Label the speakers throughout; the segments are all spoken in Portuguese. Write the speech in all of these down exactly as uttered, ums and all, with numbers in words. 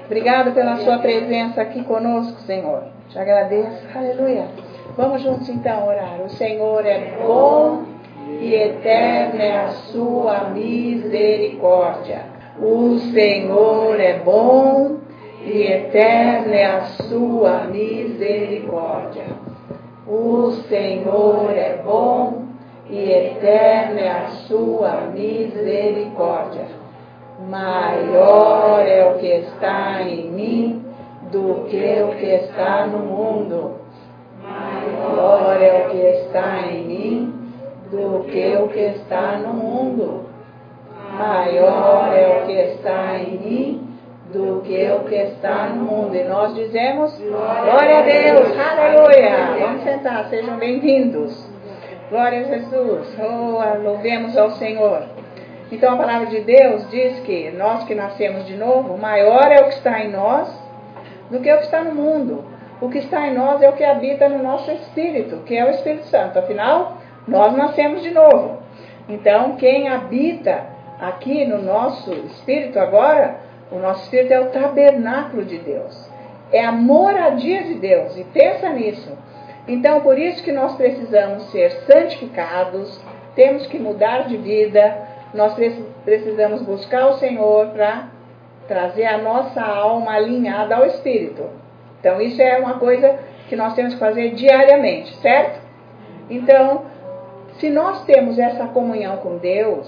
Speaker 1: Obrigado pela sua presença aqui conosco, Senhor. Te agradeço. Aleluia. Vamos juntos então orar. O Senhor é bom e eterna é a sua misericórdia. O Senhor é bom e eterna é a sua misericórdia. O Senhor é bom e eterna é a sua misericórdia. Maior é o que está em mim do que o que está no mundo. Maior é o que está em mim do que o que está no mundo. Maior é o que está em mim do que o que está no mundo. E nós dizemos, glória a Deus, aleluia. Vamos sentar, sejam bem-vindos. Glória a Jesus, oh, louvemos ao Senhor. Então a palavra de Deus diz que nós que nascemos de novo, maior é o que está em nós do que o que está no mundo. O que está em nós é o que habita no nosso espírito, que é o Espírito Santo. Afinal, nós nascemos de novo. Então quem habita aqui no nosso espírito agora, o nosso espírito é o tabernáculo de Deus. É a moradia de Deus. E pensa nisso. Então por isso que nós precisamos ser santificados, temos que mudar de vida. Nós precisamos buscar o Senhor para trazer a nossa alma alinhada ao Espírito. Então isso é uma coisa que nós temos que fazer diariamente, certo? Então, se nós temos essa comunhão com Deus,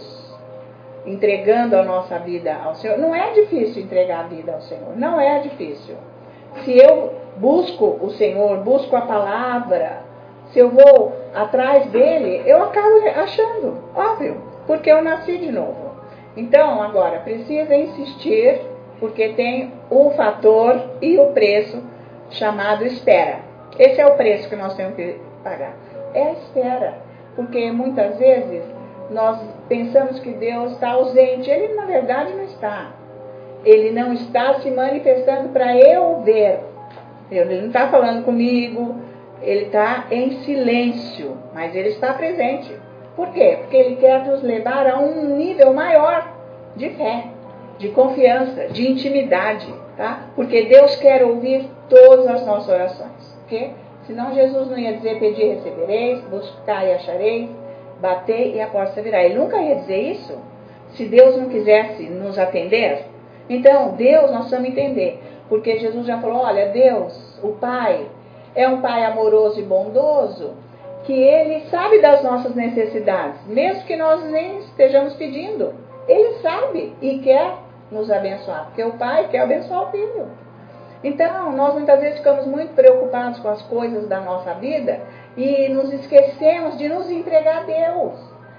Speaker 1: entregando a nossa vida ao Senhor, não é difícil entregar a vida ao Senhor, não é difícil. Se eu busco o Senhor, busco a palavra, se eu vou atrás dele, eu acabo achando, óbvio. Porque eu nasci de novo. Então, agora, precisa insistir, porque tem o fator e o preço chamado espera. Esse é o preço que nós temos que pagar. É a espera. Porque muitas vezes nós pensamos que Deus está ausente. Ele, na verdade, não está. Ele não está se manifestando para eu ver. Ele não está falando comigo. Ele está em silêncio. Mas ele está presente. Por quê? Porque Ele quer nos levar a um nível maior de fé, de confiança, de intimidade, tá? Porque Deus quer ouvir todas as nossas orações, ok? Senão Jesus não ia dizer, pedir e recebereis, buscar e achareis, bater e a porta virá. Ele nunca ia dizer isso se Deus não quisesse nos atender. Então, Deus nós precisamos entender, porque Jesus já falou, olha, Deus, o Pai, é um Pai amoroso e bondoso, que Ele sabe das nossas necessidades, mesmo que nós nem estejamos pedindo. Ele sabe e quer nos abençoar, porque o Pai quer abençoar o Filho. Então, nós muitas vezes ficamos muito preocupados com as coisas da nossa vida e nos esquecemos de nos entregar a Deus.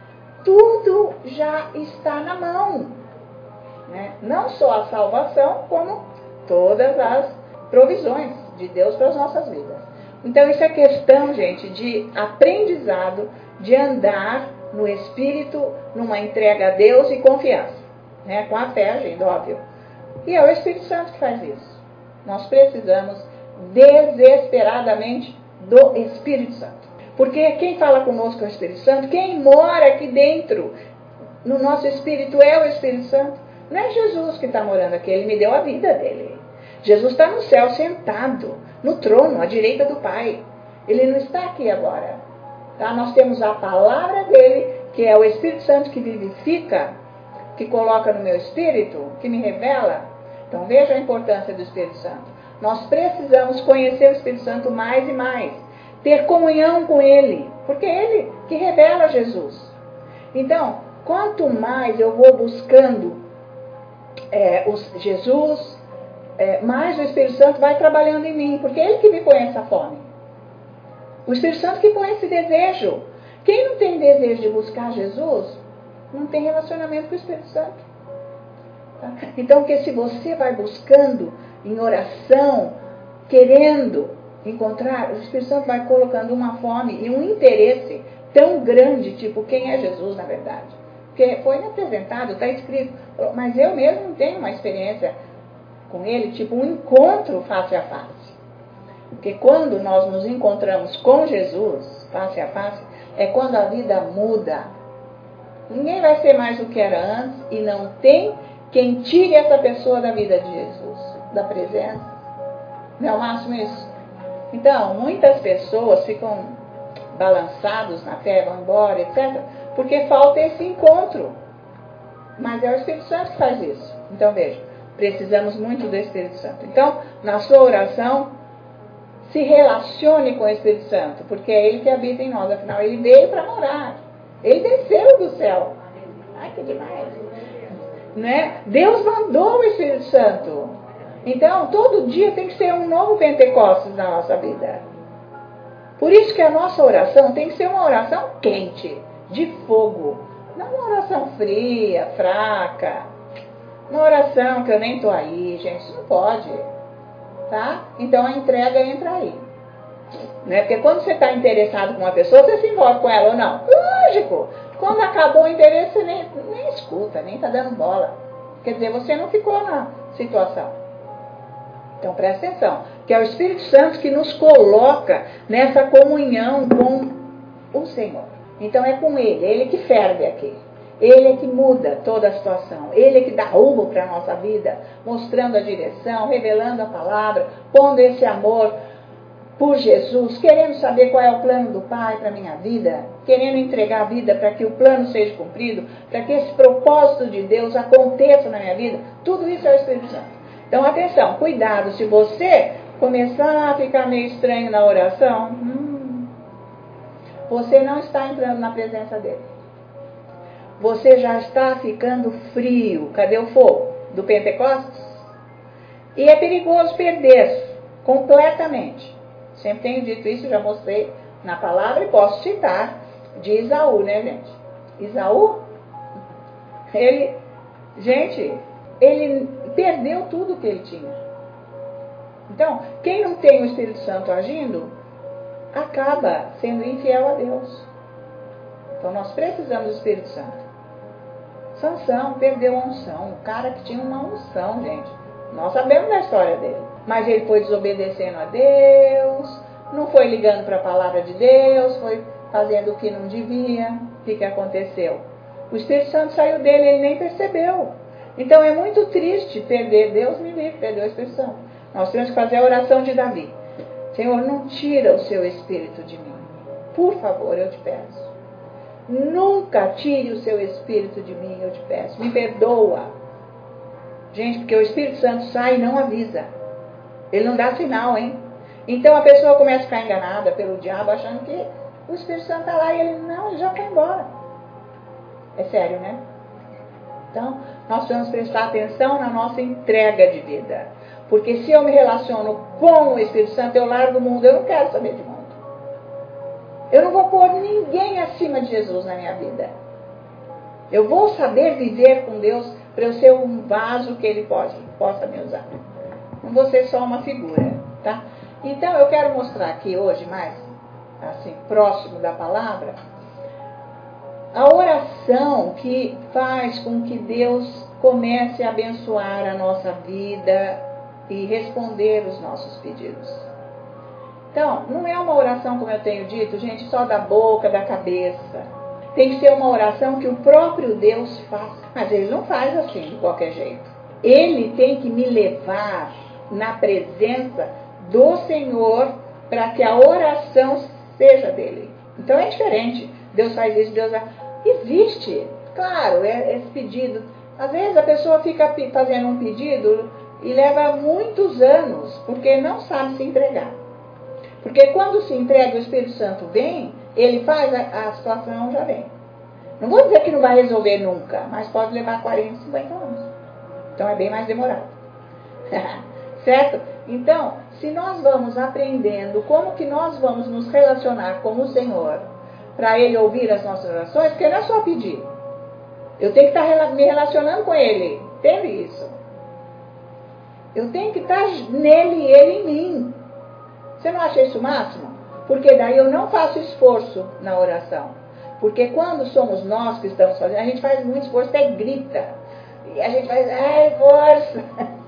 Speaker 1: Tudo já está na mão, né? Não só a salvação, como todas as provisões de Deus para as nossas vidas. Então isso é questão, gente, de aprendizado, de andar no Espírito, numa entrega a Deus e confiança, né? Com a fé, gente, óbvio. E é o Espírito Santo que faz isso. Nós precisamos desesperadamente do Espírito Santo. Porque quem fala conosco é o Espírito Santo, quem mora aqui dentro, no nosso Espírito, é o Espírito Santo. Não é Jesus que está morando aqui, Ele me deu a vida dele. Jesus está no céu sentado, no trono, à direita do Pai. Ele não está aqui agora. Tá? Nós temos a palavra dele, que é o Espírito Santo que vivifica, que coloca no meu espírito, que me revela. Então veja a importância do Espírito Santo. Nós precisamos conhecer o Espírito Santo mais e mais. Ter comunhão com Ele, porque é Ele que revela Jesus. Então, quanto mais eu vou buscando é, os, Jesus, é, mais o Espírito Santo vai trabalhando em mim, porque é Ele que me põe essa fome. O Espírito Santo que põe esse desejo. Quem não tem desejo de buscar Jesus, não tem relacionamento com o Espírito Santo. Tá? Então, porque se você vai buscando em oração, querendo encontrar, o Espírito Santo vai colocando uma fome e um interesse tão grande, tipo, quem é Jesus na verdade? Porque foi me apresentado, está escrito, mas eu mesmo não tenho uma experiência com Ele, tipo um encontro face a face. Porque quando nós nos encontramos com Jesus, face a face, é quando a vida muda. Ninguém vai ser mais o que era antes e não tem quem tire essa pessoa da vida de Jesus. da presença. Não é o máximo isso? Então, muitas pessoas ficam balançados na fé, vão embora, etcétera, porque falta esse encontro. Mas é o Espírito Santo que faz isso. Então, veja, precisamos muito do Espírito Santo. Então, na sua oração, se relacione com o Espírito Santo, porque é Ele que habita em nós. Afinal, Ele veio para morar. Ele desceu do céu. Ai, que demais. Né? Deus mandou o Espírito Santo. Então, todo dia tem que ser um novo Pentecostes na nossa vida. Por isso que a nossa oração tem que ser uma oração quente, de fogo. Não uma oração fria, fraca. Uma oração que eu nem estou aí, gente. Isso não pode. Tá? Então, a entrega entra aí. Né? Porque quando você está interessado com uma pessoa, você se envolve com ela ou não? Lógico. Quando acabou o interesse, você nem, nem escuta, nem está dando bola. Quer dizer, você não ficou na situação. Então, presta atenção, que é o Espírito Santo que nos coloca nessa comunhão com o Senhor. Então, é com Ele, Ele que ferve aqui. Ele é que muda toda a situação. Ele é que dá rumo para a nossa vida, mostrando a direção, revelando a palavra, pondo esse amor por Jesus, querendo saber qual é o plano do Pai para a minha vida, querendo entregar a vida para que o plano seja cumprido, para que esse propósito de Deus aconteça na minha vida. Tudo isso é o Espírito Santo. Então, atenção, cuidado, se você começar a ficar meio estranho na oração, hum, você não está entrando na presença dele. Você já está ficando frio. Cadê o fogo? Do Pentecostes? E é perigoso perder completamente. Sempre tenho dito isso, já mostrei na palavra e posso citar de Isaú, né, gente? Isaú, ele, gente, ele perdeu tudo que ele tinha. Então, quem não tem o Espírito Santo agindo, acaba sendo infiel a Deus. Então, nós precisamos do Espírito Santo. Sansão perdeu a unção. O cara que tinha uma unção, gente. Nós sabemos da história dele. Mas ele foi desobedecendo a Deus, não foi ligando para a palavra de Deus, foi fazendo o que não devia. O que, que aconteceu? O Espírito Santo saiu dele, ele nem percebeu. Então é muito triste perder, Deus me livre, perder o Espírito Santo. Nós temos que fazer a oração de Davi. Senhor, não tira o seu Espírito de mim. Por favor, eu te peço. Nunca tire o seu Espírito de mim, eu te peço. Me perdoa. Gente, porque o Espírito Santo sai e não avisa. Ele não dá sinal, hein? Então a pessoa começa a ficar enganada pelo diabo, achando que o Espírito Santo está lá e ele, não, ele já foi embora. É sério, né? Então, nós vamos prestar atenção na nossa entrega de vida. Porque se eu me relaciono com o Espírito Santo, eu largo o mundo, eu não quero saber de mundo. Eu não vou pôr ninguém acima de Jesus na minha vida. Eu vou saber viver com Deus para eu ser um vaso que Ele pode, possa me usar. Não vou ser só uma figura, tá? Então, eu quero mostrar aqui hoje, mais assim, próximo da palavra, a oração que faz com que Deus comece a abençoar a nossa vida e responder os nossos pedidos. Então, não é uma oração, como eu tenho dito, gente, só da boca, da cabeça. Tem que ser uma oração que o próprio Deus faz. Mas Ele não faz assim, de qualquer jeito. Ele tem que me levar na presença do Senhor para que a oração seja dele. Então é diferente. Deus faz isso, Deus... Existe, claro, é esse pedido. Às vezes a pessoa fica fazendo um pedido e leva muitos anos, porque não sabe se entregar. Porque quando se entrega, o Espírito Santo vem, ele faz, a, a situação já vem. Não vou dizer que não vai resolver nunca, mas pode levar quarenta, cinquenta anos. Então é bem mais demorado. Certo? Então, se nós vamos aprendendo como que nós vamos nos relacionar com o Senhor, para Ele ouvir as nossas orações, porque não é só pedir. Eu tenho que estar me relacionando com Ele. Entende isso? Eu tenho que estar nele e Ele em mim. Você não acha isso o máximo? Porque daí eu não faço esforço na oração. Porque quando somos nós que estamos fazendo, a gente faz muito esforço, até grita. E a gente faz, ai, força.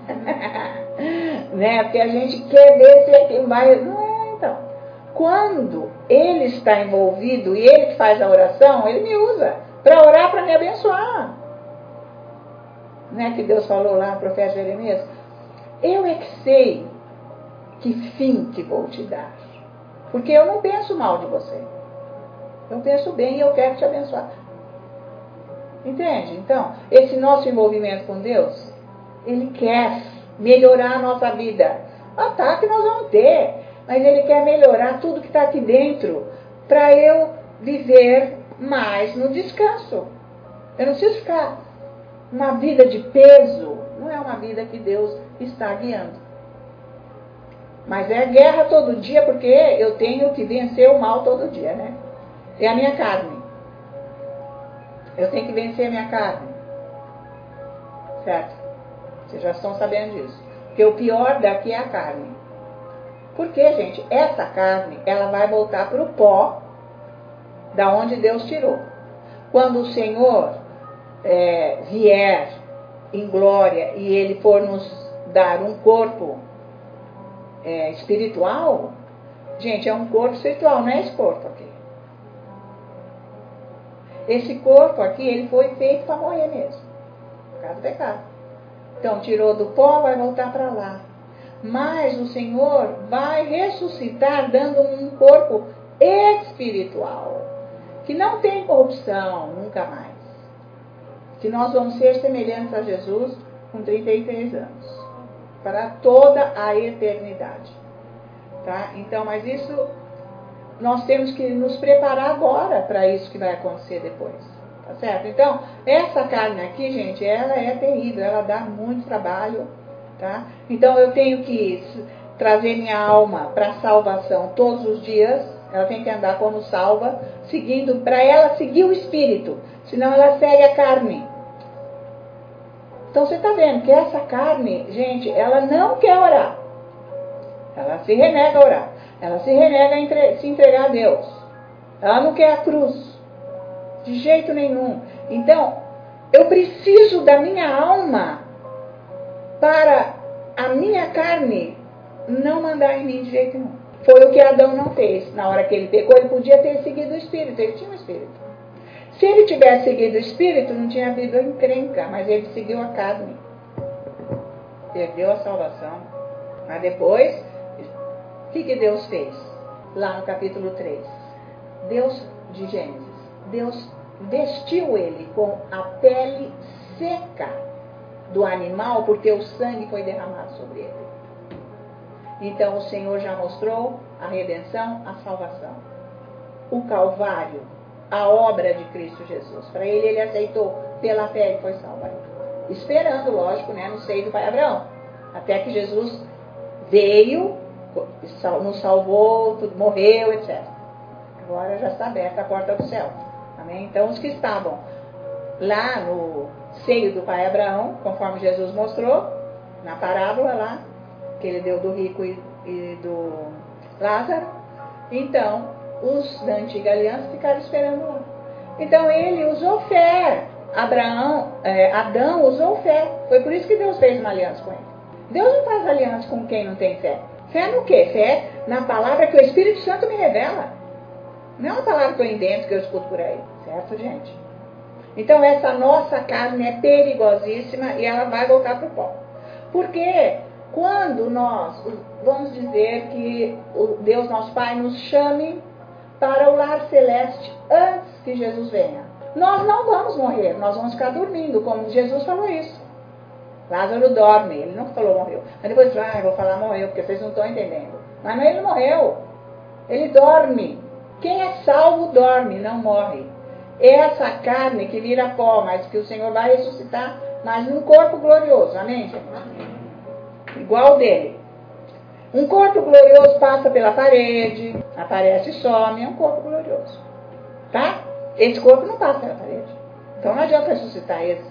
Speaker 1: Né? Porque a gente quer ver se é quem vai... Não é, então. Quando Ele está envolvido e Ele que faz a oração, Ele me usa para orar, para me abençoar. Né? Que Deus falou lá no profeta Jeremias. eu é que sei que fim que vou te dar. Porque eu não penso mal de você. Eu penso bem e eu quero te abençoar. Entende? Então, esse nosso envolvimento com Deus, Ele quer melhorar a nossa vida. Ataque nós vamos ter, mas Ele quer melhorar tudo que está aqui dentro para eu viver mais no descanso. Eu não preciso ficar uma vida de peso. Não é uma vida que Deus está guiando. Mas é guerra todo dia, porque eu tenho que vencer o mal todo dia, né? É a minha carne. Eu tenho que vencer a minha carne. Certo? Vocês já estão sabendo disso. Porque o pior daqui é a carne. Por quê, gente? Essa carne, ela vai voltar para o pó da onde Deus tirou. Quando o Senhor é, vier em glória e Ele for nos dar um corpo é, espiritual, gente, é um corpo espiritual, não é esse corpo aqui. Esse corpo aqui, ele foi feito para morrer mesmo, por causa do pecado. Então, tirou do pó, vai voltar para lá. Mas o Senhor vai ressuscitar dando um corpo espiritual, que não tem corrupção, nunca mais. Que nós vamos ser semelhantes a Jesus com trinta e três anos, para toda a eternidade. Tá? Então, mas isso, nós temos que nos preparar agora para isso que vai acontecer depois. Tá certo? Então, essa carne aqui, gente, ela é terrível, ela dá muito trabalho. Tá? Então, eu tenho que trazer minha alma para a salvação todos os dias. Ela tem que andar como salva, seguindo, para ela seguir o Espírito, senão ela segue a carne. Então você está vendo que essa carne, gente, ela não quer orar. Ela se renega a orar. Ela se renega a entre, se entregar a Deus. Ela não quer a cruz. De jeito nenhum. Então, eu preciso da minha alma para a minha carne não mandar em mim de jeito nenhum. Foi o que Adão não fez. Na hora que ele pecou, ele podia ter seguido o Espírito. Ele tinha um Espírito. Se ele tivesse seguido o Espírito, não tinha havido encrenca, mas ele seguiu a carne. Perdeu a salvação. Mas depois, o que, que Deus fez? Lá no capítulo três. Deus, de Gênesis, Deus vestiu ele com a pele seca do animal, porque o sangue foi derramado sobre ele. Então o Senhor já mostrou a redenção, a salvação. O Calvário, a obra de Cristo Jesus. Para ele, ele aceitou pela fé e foi salvo. Esperando, lógico, né, no seio do pai Abraão. Até que Jesus veio, nos salvou, morreu, etcétera. Agora já está aberta a porta do céu. Amém? Então os que estavam lá no seio do pai Abraão, conforme Jesus mostrou, na parábola lá, que ele deu do rico e, e do Lázaro, então os da antiga aliança ficaram esperando lá. Então ele usou fé. Abraão, é, Adão usou fé. Foi por isso que Deus fez uma aliança com ele. Deus não faz aliança com quem não tem fé. Fé no quê? Fé na palavra que o Espírito Santo me revela. Não é uma palavra que eu invento, que eu escuto por aí. Certo, gente? Então essa nossa carne é perigosíssima e ela vai voltar para o pó. Porque quando nós, vamos dizer que o Deus nosso Pai nos chame para o lar celeste antes que Jesus venha, nós não vamos morrer, nós vamos ficar dormindo, como Jesus falou isso. Lázaro dorme, ele não falou morreu. Mas depois, ah, eu vou falar morreu, porque vocês não estão entendendo. Mas ele não morreu, ele dorme. Quem é salvo dorme, não morre. Essa carne que vira pó, mas que o Senhor vai ressuscitar, mas num corpo glorioso, amém, gente? Amém. Igual dele. Um corpo glorioso passa pela parede, aparece e some, é um corpo glorioso. Tá? Esse corpo não passa pela parede. Então não adianta ressuscitar esse.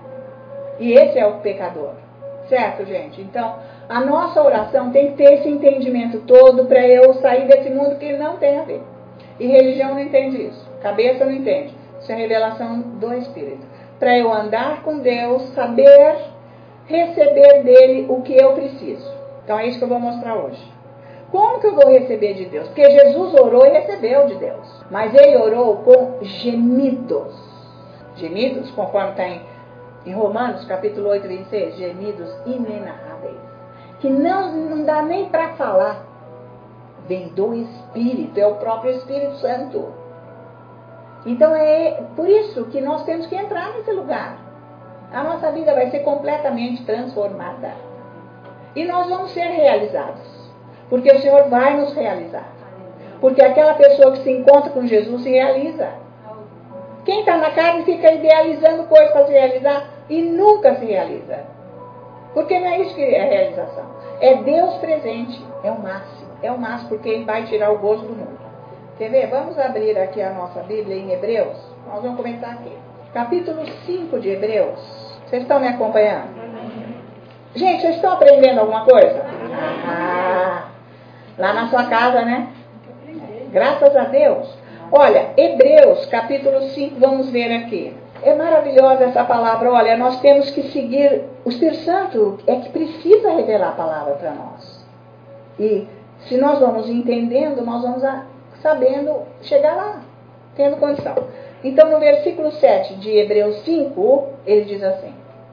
Speaker 1: E esse é o pecador. Certo, gente? Então, a nossa oração tem que ter esse entendimento todo para eu sair desse mundo que não tem a ver. E religião não entende isso. Cabeça não entende. Isso é revelação do Espírito. Para eu andar com Deus, saber receber dele o que eu preciso. Então é isso que eu vou mostrar hoje. Como que eu vou receber de Deus? Porque Jesus orou e recebeu de Deus. Mas ele orou com gemidos. Gemidos, conforme está em, em Romanos, capítulo oito, vinte e seis. Gemidos inenarráveis. que não, não dá nem para falar, vem do Espírito, é o próprio Espírito Santo. Então é por isso que nós temos que entrar nesse lugar. A nossa vida vai ser completamente transformada. E nós vamos ser realizados. Porque o Senhor vai nos realizar. Porque aquela pessoa que se encontra com Jesus se realiza. Quem está na carne fica idealizando coisas para se realizar e nunca se realiza. Porque não é isso que é realização. É Deus presente. É o máximo. É o máximo porque Ele vai tirar o gozo do mundo. Quer ver? Vamos abrir aqui a nossa Bíblia em Hebreus. Nós vamos começar aqui. Capítulo cinco de Hebreus. Vocês estão me acompanhando? Gente, vocês estão aprendendo alguma coisa? Ah, lá na sua casa, né? Graças a Deus. Olha, Hebreus, capítulo cinco, vamos ver aqui. É maravilhosa essa palavra. Olha, nós temos que seguir. O Espírito Santo é que precisa revelar a palavra para nós. E se nós vamos entendendo, nós vamos sabendo chegar lá, tendo condição. Então, no versículo sete de Hebreus cinco, ele diz assim: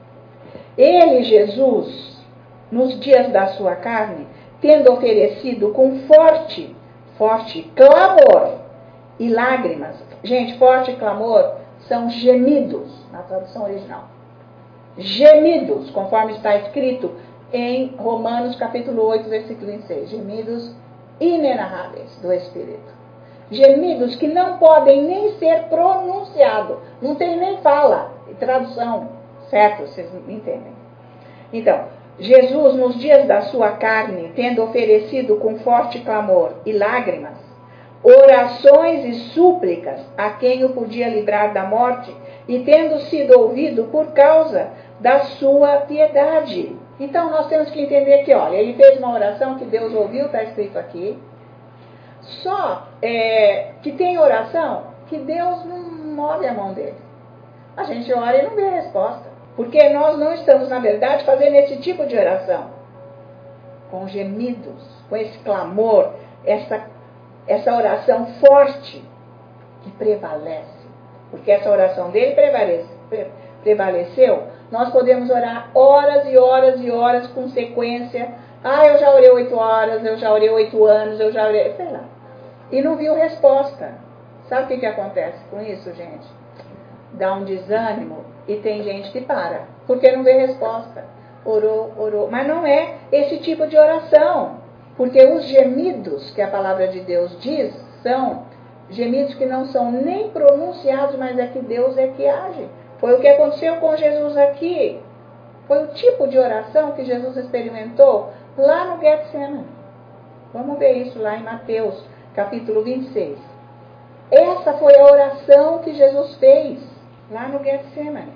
Speaker 1: Ele, Jesus, nos dias da sua carne, tendo oferecido com forte, forte clamor e lágrimas. Gente, forte clamor são gemidos, na tradução original. Gemidos, conforme está escrito em Romanos capítulo oito, versículo vinte e seis. Gemidos inenarráveis do Espírito. Gemidos que não podem nem ser pronunciados. Não tem nem fala. Tradução, certo? Vocês entendem. Então, Jesus, nos dias da sua carne, tendo oferecido com forte clamor e lágrimas, orações e súplicas a quem o podia livrar da morte, e tendo sido ouvido por causa da sua piedade. Então, nós temos que entender que, olha, ele fez uma oração que Deus ouviu, está escrito aqui. Só é, que tem oração que Deus não move a mão dele. A gente ora e não vê a resposta. Porque nós não estamos, na verdade, fazendo esse tipo de oração. Com gemidos, com esse clamor, essa, essa oração forte que prevalece. Porque essa oração dele prevalece, pre, prevaleceu. Nós podemos orar horas e horas e horas com sequência. Ah, eu já orei oito horas, eu já orei oito anos, eu já orei, sei lá. E não viu resposta. Sabe o que, que acontece com isso, gente? Dá um desânimo e tem gente que para, porque não vê resposta. Orou, orou. Mas não é esse tipo de oração. Porque os gemidos que a palavra de Deus diz são gemidos que não são nem pronunciados, mas é que Deus é que age. Foi o que aconteceu com Jesus aqui. Foi o tipo de oração que Jesus experimentou lá no Getsemane. Vamos ver isso lá em Mateus, capítulo vinte e seis. Essa foi a oração que Jesus fez lá no Getsemane.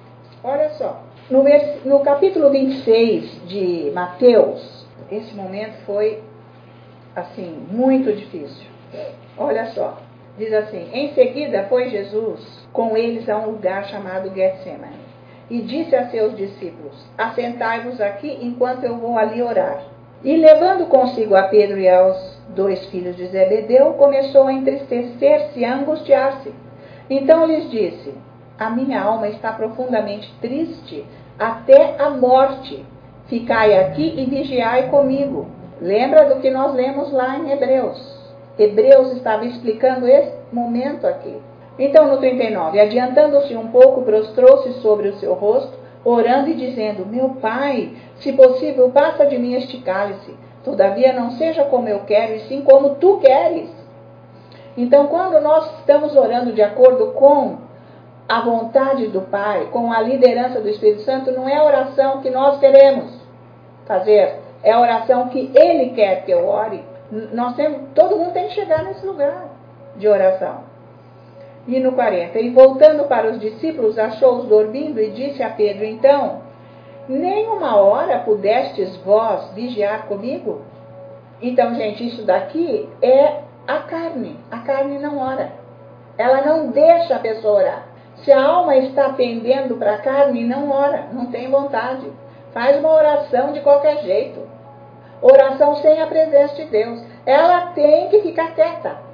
Speaker 1: Olha só. No, vers... no capítulo vinte e seis de Mateus, esse momento foi, assim, muito difícil. Olha só. Diz assim: Em seguida foi Jesus com eles a um lugar chamado Getsemane. E disse a seus discípulos: Assentai-vos aqui enquanto eu vou ali orar. E levando consigo a Pedro e aos dois filhos de Zebedeu, começou a entristecer-se e a angustiar-se. Então lhes disse: A minha alma está profundamente triste até a morte. Ficai aqui e vigiai comigo. Lembra do que nós lemos lá em Hebreus. Hebreus estava explicando esse momento aqui. Então, no trinta e nove, adiantando-se um pouco, prostrou-se sobre o seu rosto, orando e dizendo: Meu Pai, se possível, passa de mim este cálice. Todavia, não seja como eu quero, e sim como tu queres. Então, quando nós estamos orando de acordo com a vontade do Pai, com a liderança do Espírito Santo, não é a oração que nós queremos fazer, é a oração que Ele quer que eu ore. Nós temos, todo mundo tem que chegar nesse lugar de oração. E no quarenta, e voltando para os discípulos, achou-os dormindo e disse a Pedro: Então, nem uma hora pudestes vós vigiar comigo? Então, gente, isso daqui é a carne. A carne não ora. Ela não deixa a pessoa orar. Se a alma está pendendo para a carne, não ora, não tem vontade. Faz uma oração de qualquer jeito. Oração sem a presença de Deus. Ela tem que ficar quieta.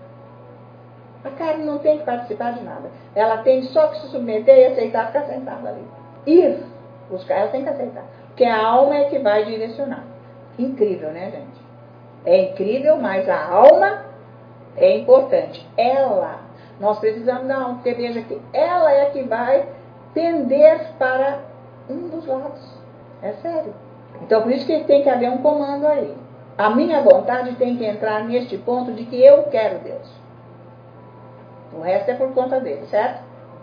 Speaker 1: A carne não tem que participar de nada. Ela tem só que se submeter e aceitar ficar sentada ali. Ir buscar, ela tem que aceitar. Porque a alma é que vai direcionar. Incrível, né, gente? É incrível, mas a alma é importante. Ela, nós precisamos da alma, porque veja que ela é que vai pender para um dos lados. É sério. Então, por isso que tem que haver um comando aí. A minha vontade tem que entrar neste ponto de que eu quero Deus. O resto é por conta dele, certo?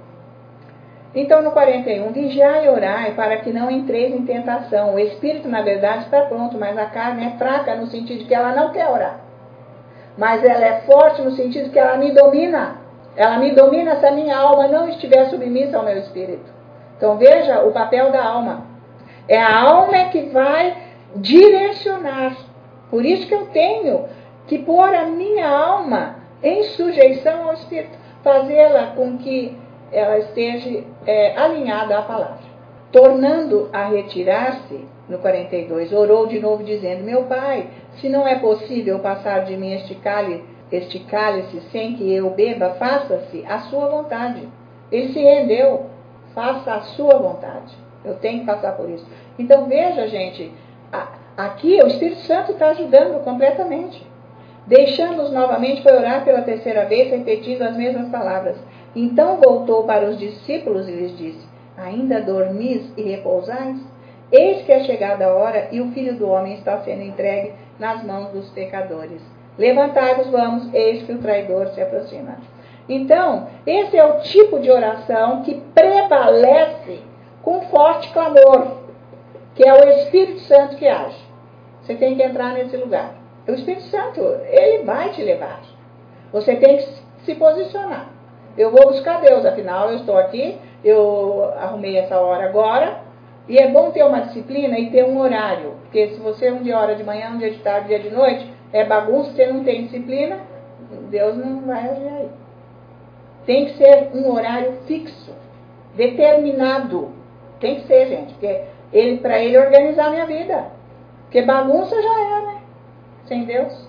Speaker 1: Então, no quarenta e um, vigiai e orai para que não entreis em tentação. O espírito, na verdade, está pronto, mas a carne é fraca no sentido de que ela não quer orar. Mas ela é forte no sentido de que ela me domina. Ela me domina se a minha alma não estiver submissa ao meu espírito. Então, veja o papel da alma. É a alma que vai direcionar. Por isso que eu tenho que pôr a minha alma em sujeição ao espírito. Fazê-la com que ela esteja é, alinhada à palavra. Tornando a retirar-se, no quarenta e dois, orou de novo dizendo, meu pai, se não é possível passar de mim este cálice, este cálice sem que eu beba, faça-se a sua vontade. Ele se rendeu, faça a sua vontade. Eu tenho que passar por isso. Então veja, gente, aqui o Espírito Santo está ajudando completamente. Deixando-os novamente, foi orar pela terceira vez, repetindo as mesmas palavras. Então voltou para os discípulos e lhes disse, ainda dormis e repousais? Eis que é chegada a hora e o Filho do Homem está sendo entregue nas mãos dos pecadores. Levantai-vos, vamos, eis que o traidor se aproxima. Então, esse é o tipo de oração que prevalece com forte clamor, que é o Espírito Santo que age. Você tem que entrar nesse lugar. O Espírito Santo, ele vai te levar. Você tem que se posicionar. Eu vou buscar Deus, afinal eu estou aqui, eu arrumei essa hora agora, e é bom ter uma disciplina e ter um horário, porque se você um dia ora de manhã, um dia de tarde, um dia de noite, é bagunça, você não tem disciplina, Deus não vai agir aí. Tem que ser um horário fixo, determinado. Tem que ser, gente, porque ele, para ele organizar a minha vida. Porque bagunça já é, né? Sem Deus.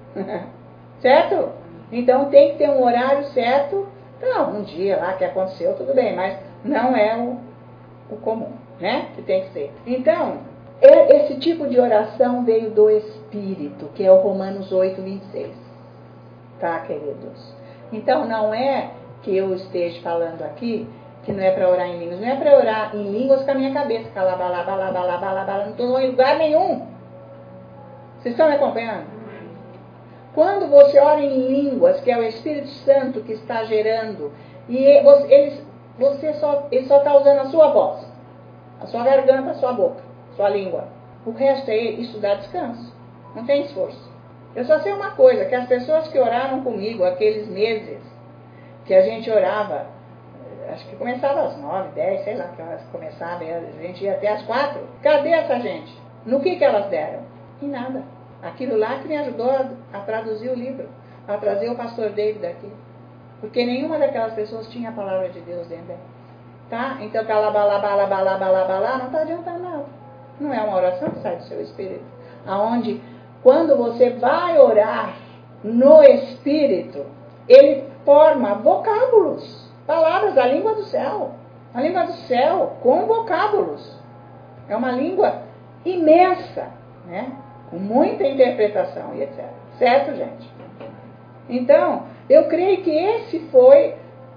Speaker 1: Certo? Então tem que ter um horário certo. Não, um dia lá que aconteceu, tudo bem, mas não é o, o comum, né? Que tem que ser. Então, esse tipo de oração veio do Espírito, que é o Romanos oito, vinte e seis. Tá, queridos? Então, não é que eu esteja falando aqui que não é para orar em línguas. Não é para orar em línguas com a minha cabeça. Calabala, bala, bala, bala, bala, não estou em lugar nenhum. Vocês estão me acompanhando? Quando você ora em línguas, que é o Espírito Santo que está gerando, e ele, você só, ele só está usando a sua voz, a sua garganta, a sua boca, a sua língua. O resto é isso dá descanso. Não tem esforço. Eu só sei uma coisa, que as pessoas que oraram comigo aqueles meses que a gente orava, acho que começava às nove, dez, sei lá que elas começavam, a gente ia até às quatro. Cadê essa gente? No que que elas deram? Em nada. Aquilo lá que me ajudou a, a traduzir o livro, a trazer o pastor David aqui. Porque nenhuma daquelas pessoas tinha a palavra de Deus dentro dela. Tá? Então, calabalabalabalabalabala, não está adiantando nada. Não é uma oração que sai do seu espírito. Aonde, quando você vai orar no espírito, ele forma vocábulos, palavras da língua do céu. A língua do céu com vocábulos. É uma língua imensa, né? Com muita interpretação e etcétera. Certo, gente? Então, eu creio que esse foi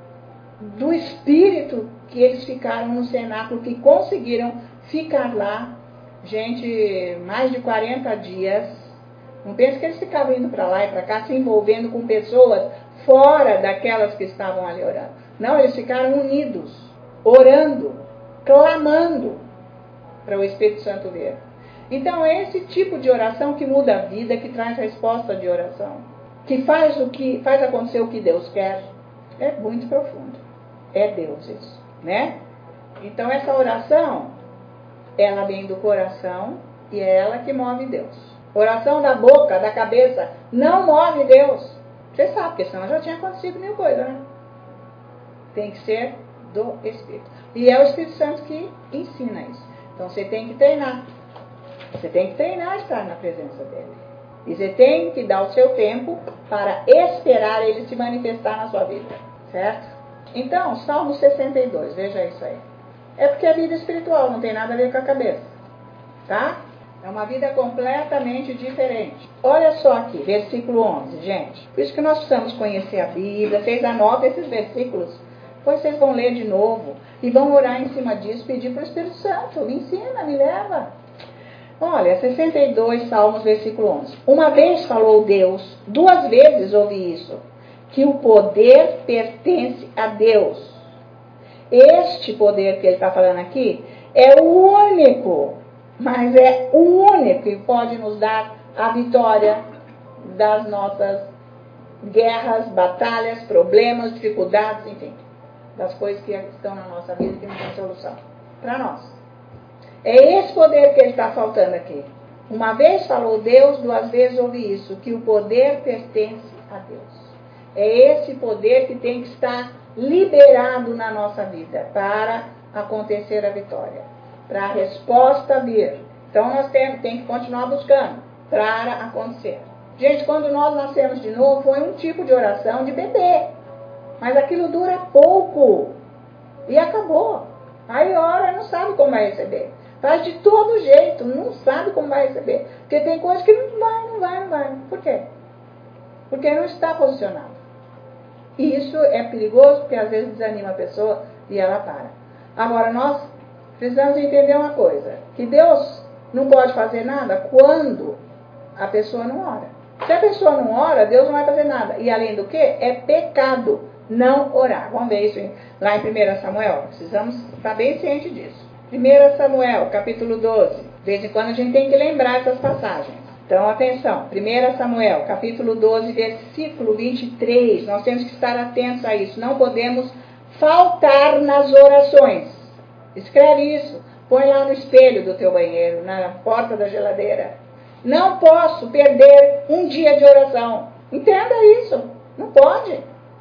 Speaker 1: do espírito que eles ficaram no cenáculo, que conseguiram ficar lá, gente, mais de quarenta dias. Não pense que eles ficavam indo para lá e para cá, se envolvendo com pessoas fora daquelas que estavam ali orando. Não, eles ficaram unidos, orando, clamando para o Espírito Santo ver. Então é esse tipo de oração que muda a vida, que traz resposta de oração, que faz o que faz acontecer o que Deus quer. É muito profundo. É Deus isso, né? Então essa oração, ela vem do coração e é ela que move Deus. Oração da boca, da cabeça, não move Deus. Você sabe, porque senão já tinha acontecido mil coisas, né? Tem que ser do Espírito. E é o Espírito Santo que ensina isso. Então você tem que treinar. Você tem que treinar a estar na presença dele. E você tem que dar o seu tempo para esperar ele se manifestar na sua vida. Certo? Então, Salmo sessenta e dois, veja isso aí. É porque a vida espiritual não tem nada a ver com a cabeça. Tá? É uma vida completamente diferente. Olha só aqui, versículo onze, gente. Por isso que nós precisamos conhecer a Bíblia. Vocês anotam esses versículos, depois vocês vão ler de novo e vão orar em cima disso, pedir para o Espírito Santo. Me ensina, me leva. Olha, sessenta e dois, Salmos, versículo onze. Uma vez falou Deus, duas vezes ouvi isso, que o poder pertence a Deus. Este poder que ele está falando aqui é o único, mas é o único que pode nos dar a vitória das nossas guerras, batalhas, problemas, dificuldades, enfim, das coisas que estão na nossa vida que não tem solução. Para nós. É esse poder que ele está faltando aqui. Uma vez falou Deus, duas vezes ouvi isso, que o poder pertence a Deus. É esse poder que tem que estar liberado na nossa vida para acontecer a vitória, para a resposta vir. Então nós temos, tem que continuar buscando para acontecer. Gente, quando nós nascemos de novo, foi um tipo de oração de bebê, mas aquilo dura pouco e acabou. Aí ora, não sabe como vai receber. Faz de todo jeito, não sabe como vai receber. Porque tem coisas que não vai, não vai, não vai. Por quê? Porque não está posicionado. E isso é perigoso, porque às vezes desanima a pessoa e ela para. Agora, nós precisamos entender uma coisa. Que Deus não pode fazer nada quando a pessoa não ora. Se a pessoa não ora, Deus não vai fazer nada. E além do que, é pecado não orar. Vamos ver isso lá em primeiro Samuel. Precisamos estar bem ciente disso. primeiro Samuel, capítulo doze. De vez em quando a gente tem que lembrar essas passagens. Então, atenção. primeiro Samuel, capítulo doze, versículo vinte e três. Nós temos que estar atentos a isso. Não podemos faltar nas orações. Escreve isso. Põe lá no espelho do teu banheiro, na porta da geladeira. Não posso perder um dia de oração. Entenda isso. Não pode.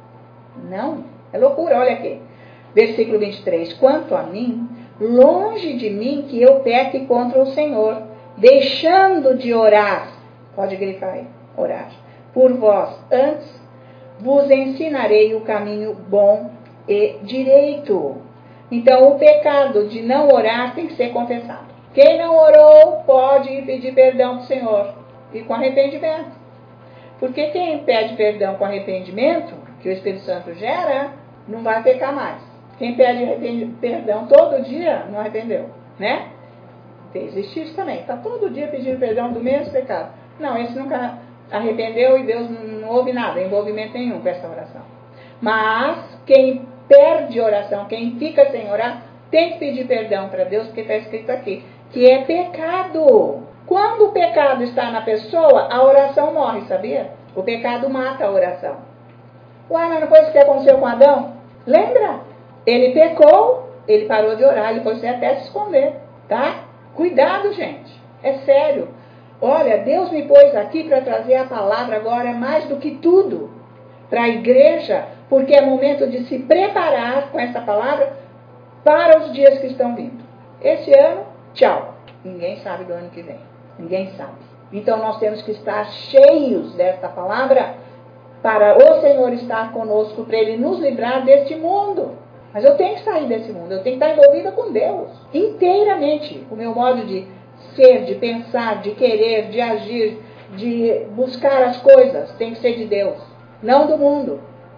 Speaker 1: Não. É loucura. Olha aqui. Versículo vinte e três. Quanto a mim, longe de mim que eu peque contra o Senhor, deixando de orar. Pode gritar aí. Orar. Por vós. Antes vos ensinarei o caminho bom e direito. Então, o pecado de não orar tem que ser confessado. Quem não orou pode ir pedir perdão para o Senhor. E com arrependimento. Porque quem pede perdão com arrependimento, que o Espírito Santo gera, não vai pecar mais. Quem pede perdão todo dia, não arrependeu. Né? Existe isso também. Está todo dia pedindo perdão do mesmo pecado. Não, esse nunca arrependeu e Deus não ouve nada, envolvimento nenhum com essa oração. Mas quem perde oração, quem fica sem orar, tem que pedir perdão para Deus, porque está escrito aqui, que é pecado. Quando o pecado está na pessoa, a oração morre, sabia? O pecado mata a oração. Ué, mas não foi isso que aconteceu com Adão? Lembra? Ele pecou, ele parou de orar, ele foi até se esconder, tá? Cuidado, gente. É sério. Olha, Deus me pôs aqui para trazer a palavra agora mais do que tudo para a igreja, porque é momento de se preparar com essa palavra para os dias que estão vindo. Esse ano, tchau. Ninguém sabe do ano que vem. Ninguém sabe. Então nós temos que estar cheios desta palavra para o Senhor estar conosco, para Ele nos livrar deste mundo. Mas eu tenho que sair desse mundo, eu tenho que estar envolvida com Deus, inteiramente. O meu modo de ser, de pensar, de querer, de agir, de buscar as coisas, tem que ser de Deus, não do mundo.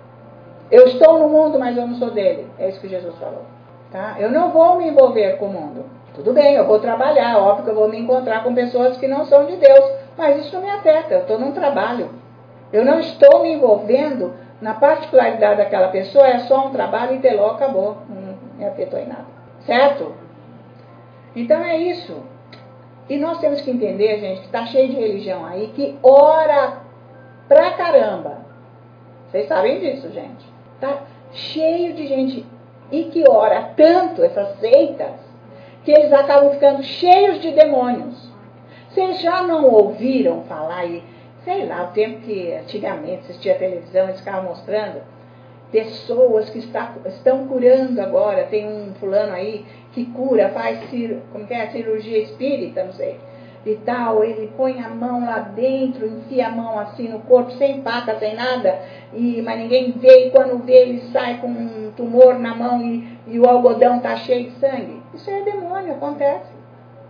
Speaker 1: Eu estou no mundo, mas eu não sou dele. É isso que Jesus falou. Tá? Eu não vou me envolver com o mundo. Tudo bem, eu vou trabalhar, óbvio que eu vou me encontrar com pessoas que não são de Deus, mas isso não me afeta, eu estou num trabalho. Eu não estou me envolvendo na particularidade daquela pessoa, é só um trabalho e teló, acabou. Não me afetou em nada. Certo? Então é isso. E nós temos que entender, gente, que está cheio de religião aí, que ora pra caramba. Vocês sabem disso, gente. Está cheio de gente e que ora tanto, essas seitas, que eles acabam ficando cheios de demônios. Vocês já não ouviram falar aí, sei lá, o tempo que antigamente assistia a televisão, eles ficavam mostrando pessoas que está, estão curando agora. Tem um fulano aí que cura, faz cir, como que é, cirurgia espírita, não sei, e tal. Ele põe a mão lá dentro, enfia a mão assim no corpo, sem paca, sem nada, e, mas ninguém vê, e quando vê ele sai com um tumor na mão e, e o algodão está cheio de sangue. Isso é demônio, acontece.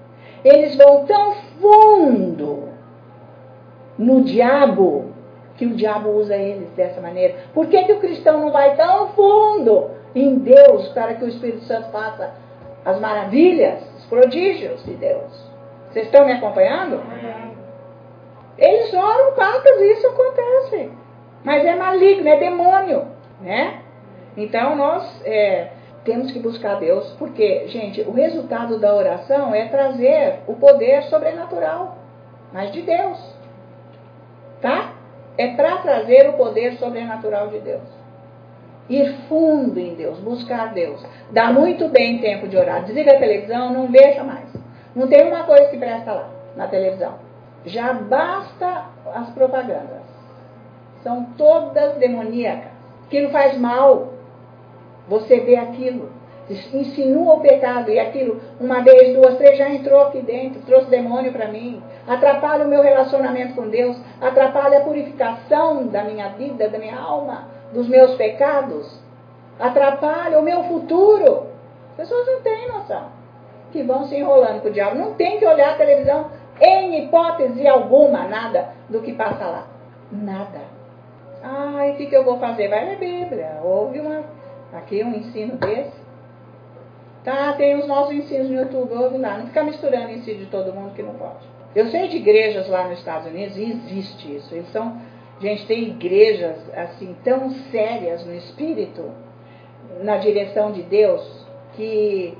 Speaker 1: eles vão tão fundo no diabo, que o diabo usa eles dessa maneira. Por que que o cristão não vai tão fundo em Deus para que o Espírito Santo faça as maravilhas, os prodígios de Deus? Vocês estão me acompanhando? Eles oram papas e isso acontece. Mas é maligno, é demônio, né? Então nós é, temos que buscar Deus, porque, gente, o resultado da oração é trazer o poder sobrenatural, mas de Deus, tá? É para trazer o poder sobrenatural de Deus. Ir fundo em Deus, buscar Deus. Dá muito bem tempo de orar. Desliga a televisão, não deixa mais. Não tem uma coisa que presta lá, na televisão. Já basta as propagandas. São todas demoníacas. Aquilo faz mal. Você vê aquilo. Insinua o pecado. E aquilo, uma vez, duas, três, já entrou aqui dentro. Trouxe demônio para mim. Atrapalha o meu relacionamento com Deus. Atrapalha a purificação da minha vida, da minha alma, dos meus pecados. Atrapalha o meu futuro. As pessoas não têm noção. Que vão se enrolando com o diabo. Não tem que olhar a televisão em hipótese alguma, nada do que passa lá. Nada. Ai, o que, que eu vou fazer? Vai ler Bíblia. Ouve uma, aqui um ensino desse. Tá, tem os nossos ensinos no YouTube, ouve lá. Não fica misturando ensino de todo mundo que não pode. Eu sei de igrejas lá nos Estados Unidos e existe isso. Eles são, gente, tem igrejas assim tão sérias no espírito, na direção de Deus, que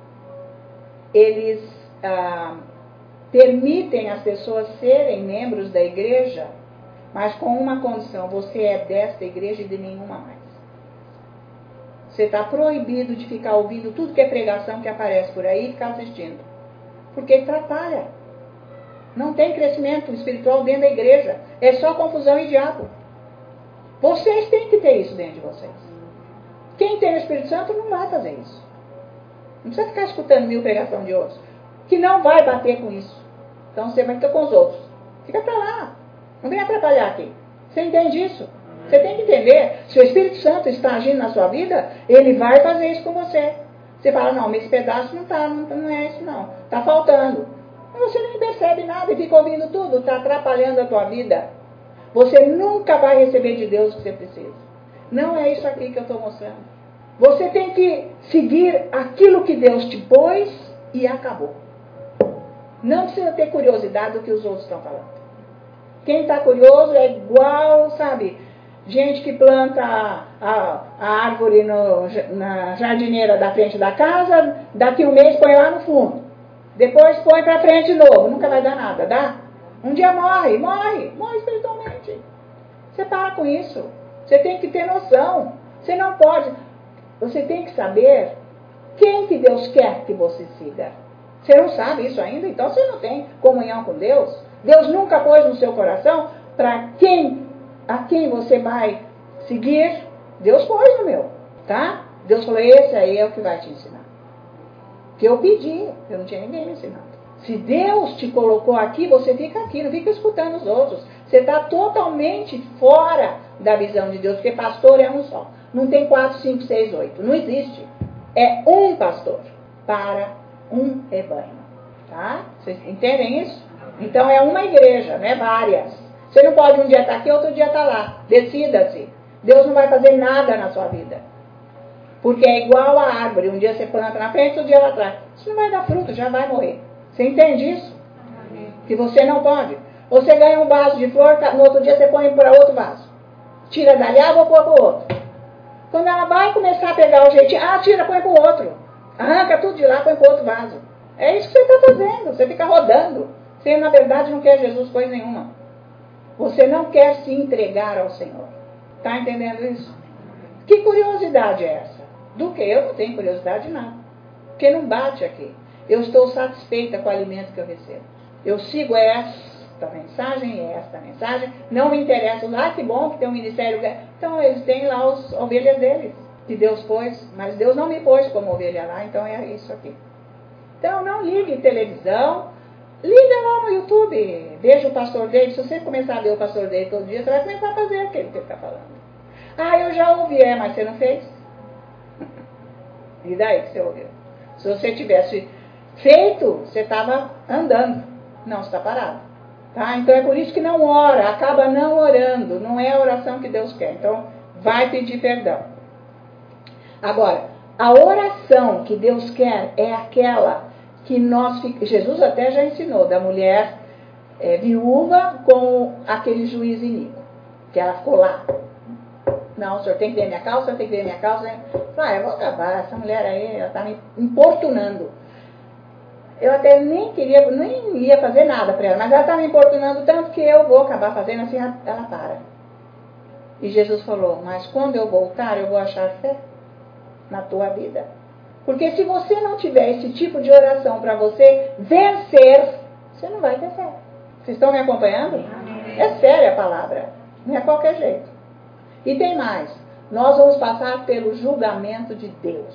Speaker 1: eles ah, permitem as pessoas serem membros da igreja, mas com uma condição: você é desta igreja e de nenhuma mais. Você está proibido de ficar ouvindo tudo que é pregação que aparece por aí e ficar assistindo. Porque atrapalha. Não tem crescimento espiritual dentro da igreja. É só confusão e diabo. Vocês têm que ter isso dentro de vocês. Quem tem o Espírito Santo não vai fazer isso. Não precisa ficar escutando mil pregação de outros. Que não vai bater com isso. Então você vai ficar com os outros. Fica pra lá. Não vem atrapalhar aqui. Você entende isso? Você tem que entender. Se o Espírito Santo está agindo na sua vida, ele vai fazer isso com você. Você fala, não, mas esse pedaço não tá, não, não é isso não. Está faltando. Mas você nem percebe nada e fica ouvindo tudo. Está atrapalhando a tua vida. Você nunca vai receber de Deus o que você precisa. Não é isso aqui que eu estou mostrando. Você tem que seguir aquilo que Deus te pôs e acabou. Não precisa ter curiosidade do que os outros estão falando. Quem está curioso é igual, sabe, gente que planta a, a, a árvore no, na jardineira da frente da casa, daqui um mês põe lá no fundo. Depois põe para frente de novo. Nunca vai dar nada, dá? Um dia morre, morre, morre espiritualmente. Você para com isso. Você tem que ter noção. Você não pode... Você tem que saber quem que Deus quer que você siga. Você não sabe isso ainda? Então você não tem comunhão com Deus. Deus nunca pôs no seu coração para quem, a quem você vai seguir. Deus pôs no meu, tá? Deus falou, esse aí é o que vai te ensinar. Que eu pedi, eu não tinha ninguém me ensinando. Se Deus te colocou aqui, você fica aqui, não fica escutando os outros. Você está totalmente fora da visão de Deus, porque pastor é um só. Não tem quatro, cinco, seis, oito. Não existe. É um pastor para um rebanho. Tá? Vocês entendem isso? Então é uma igreja, não é várias. Você não pode um dia estar aqui, outro dia estar lá. Decida-se. Deus não vai fazer nada na sua vida. Porque é igual a árvore. Um dia você planta na frente, outro dia lá atrás. Isso não vai dar fruto, já vai morrer. Você entende isso? Que você não pode. Você ganha um vaso de flor, no outro dia você põe para outro vaso. Tira dali, ah, vou pôr para o outro. Quando ela vai começar a pegar o jeitinho, ah, tira, põe para o outro. Arranca tudo de lá, põe para o outro vaso. É isso que você está fazendo. Você fica rodando. Você, na verdade, não quer Jesus coisa nenhuma. Você não quer se entregar ao Senhor. Está entendendo isso? Que curiosidade é essa? Do que? Eu não tenho curiosidade de nada. Porque não bate aqui. Eu estou satisfeita com o alimento que eu recebo. Eu sigo esta mensagem e esta mensagem. Não me interessa. Ah, que bom que tem um ministério. Então, eles têm lá as ovelhas deles. Que Deus pôs. Mas Deus não me pôs como ovelha lá. Então, é isso aqui. Então, não ligue televisão. Liga lá no YouTube. Veja o pastor David. Se você começar a ver o pastor David todo dia, você vai começar a fazer aquilo que ele está falando. Ah, eu já ouvi. É, mas você não fez? E daí que você ouviu? Se você tivesse feito, você estava andando. Não, está parado. Tá? Então é por isso que não ora, acaba não orando. Não é a oração que Deus quer. Então vai pedir perdão. Agora, a oração que Deus quer é aquela que nós... Jesus até já ensinou, da mulher é, viúva com aquele juiz iníquo. Que ela ficou lá. Não, o senhor tem que ver minha causa, tem que ver minha causa. Ah, eu vou acabar, essa mulher aí, ela está me importunando. Eu até nem queria, nem ia fazer nada para ela, mas ela está me importunando tanto que eu vou acabar fazendo assim, ela para. E Jesus falou, mas quando eu voltar, eu vou achar fé na tua vida. Porque se você não tiver esse tipo de oração para você vencer, você não vai ter fé. Vocês estão me acompanhando? É séria a palavra, não é qualquer jeito. E tem mais, nós vamos passar pelo julgamento de Deus.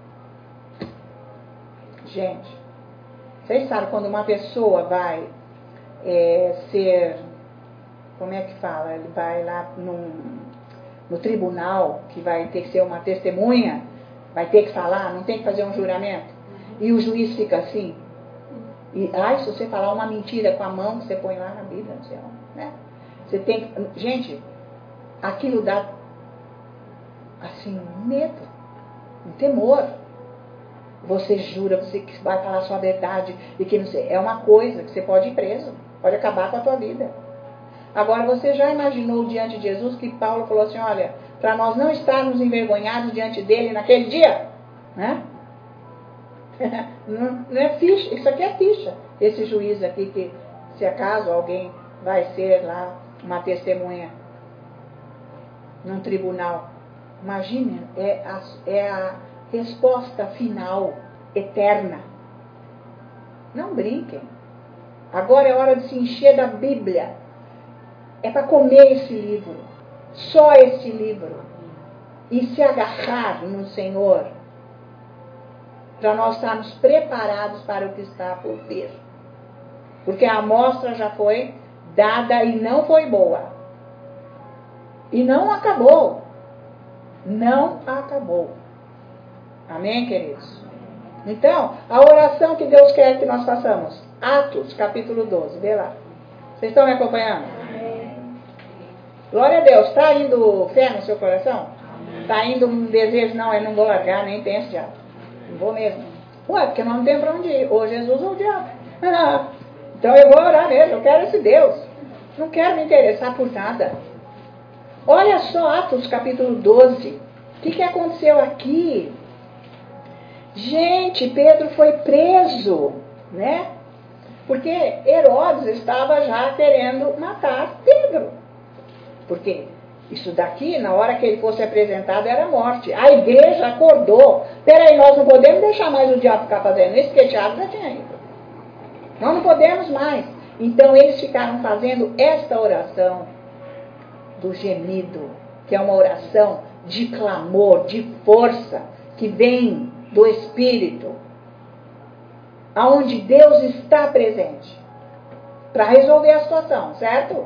Speaker 1: Gente, vocês sabem quando uma pessoa vai é, ser, como é que fala, ele vai lá num, no tribunal, que vai ter que ser uma testemunha, vai ter que falar, não tem que fazer um juramento, e o juiz fica assim, e ai, se você falar uma mentira com a mão, você põe lá na Bíblia, não sei, né? Você tem que, gente, aquilo dá, assim, medo, um temor. Você jura, você que vai falar a sua verdade e que não sei, é uma coisa que você pode ir preso, pode acabar com a tua vida. Agora, você já imaginou diante de Jesus que Paulo falou assim, olha, para nós não estarmos envergonhados diante dele naquele dia, né? Não, não é ficha, isso aqui é ficha. Esse juiz aqui que, se acaso alguém vai ser lá uma testemunha num tribunal, imagine, é a, é a resposta final, eterna. Não brinquem. Agora é hora de se encher da Bíblia. É para comer esse livro. Só esse livro. E se agarrar no Senhor. Para nós estarmos preparados para o que está por vir. Porque a amostra já foi dada e não foi boa. E não acabou. Não acabou. Amém, queridos? Então, a oração que Deus quer que nós façamos. Atos, capítulo doze. Vê lá. Vocês estão me acompanhando? Amém. Glória a Deus. Está indo fé no seu coração? Está indo um desejo? Não, eu não vou largar, nem penso já. Não vou mesmo. Ué, porque nós não temos para onde ir. Ou Jesus ou o diabo. Então eu vou orar mesmo. Eu quero esse Deus. Não quero me interessar por nada. Olha só Atos, capítulo doze. O que, que aconteceu aqui? Gente, Pedro foi preso, né? Porque Herodes estava já querendo matar Pedro. Porque isso daqui, na hora que ele fosse apresentado, era morte. A igreja acordou. Peraí, nós não podemos deixar mais o diabo ficar fazendo isso, porque Tiago já tinha ido. Nós não podemos mais. Então eles ficaram fazendo esta oração do gemido, que é uma oração de clamor, de força, que vem do Espírito, aonde Deus está presente, para resolver a situação, certo?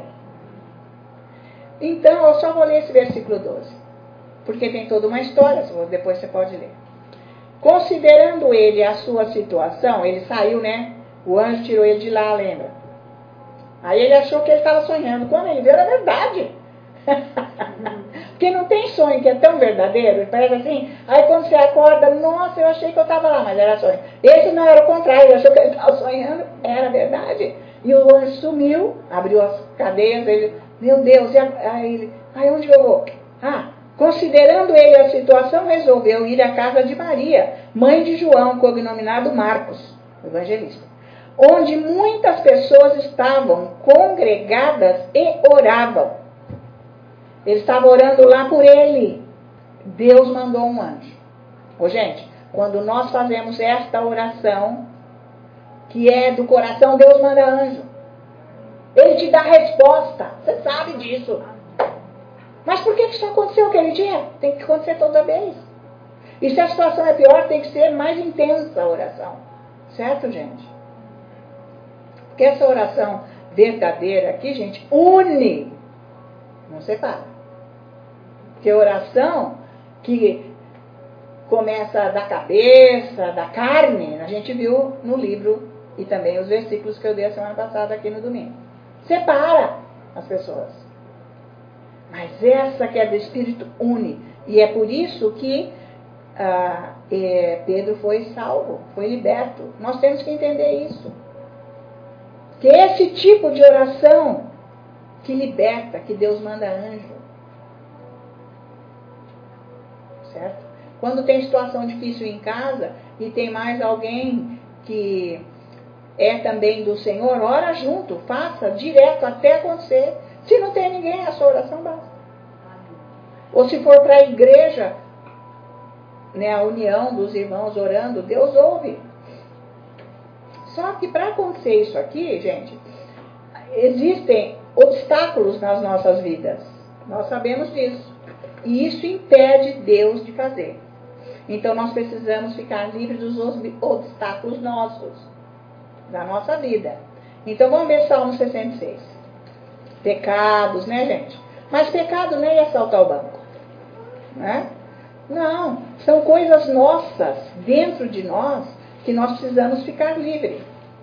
Speaker 1: Então, eu só vou ler esse versículo doze, porque tem toda uma história, depois você pode ler. Considerando ele a sua situação, ele saiu, né? O anjo tirou ele de lá, lembra? Aí ele achou que ele estava sonhando. Quando ele viu, era verdade. Porque não tem sonho que é tão verdadeiro, parece assim, aí quando você acorda, nossa, eu achei que eu estava lá, mas era sonho. Esse não era o contrário, ele achou que ele estava sonhando, era verdade. E o anjo sumiu, abriu as cadeias, ele, meu Deus, e aí ele, aí onde eu vou? Ah, considerando ele a situação, resolveu ir à casa de Maria, mãe de João, cognominado Marcos, o evangelista, onde muitas pessoas estavam congregadas e oravam. Ele estava orando lá por ele. Deus mandou um anjo. Ô, gente, quando nós fazemos esta oração, que é do coração, Deus manda anjo. Ele te dá resposta. Você sabe disso. Mas por que isso aconteceu aquele dia? Tem que acontecer toda vez. E se a situação é pior, tem que ser mais intensa a oração. Certo, gente? Porque essa oração verdadeira aqui, gente, une. Não separa. Porque oração que começa da cabeça, da carne, a gente viu no livro E também os versículos que eu dei a semana passada aqui no domingo. Separa as pessoas. Mas essa que é do Espírito une. E é por isso que ah, é, Pedro foi salvo, foi liberto. Nós temos que entender isso. Que esse tipo de oração que liberta, que Deus manda anjo. Certo? Quando tem situação difícil em casa e tem mais alguém que é também do Senhor, ora junto, faça direto até acontecer. Se não tem ninguém, a sua oração basta. Ou se for para a igreja, né, a união dos irmãos orando, Deus ouve. Só que para acontecer isso aqui, gente, existem obstáculos nas nossas vidas. Nós sabemos disso. E isso impede Deus de fazer. Então nós precisamos ficar livres dos obstáculos nossos, da nossa vida. Então vamos ver Salmo sessenta e seis. Pecados, né, gente? Mas pecado nem é assaltar o banco. Né? Não, são coisas nossas, dentro de nós, que nós precisamos ficar livres.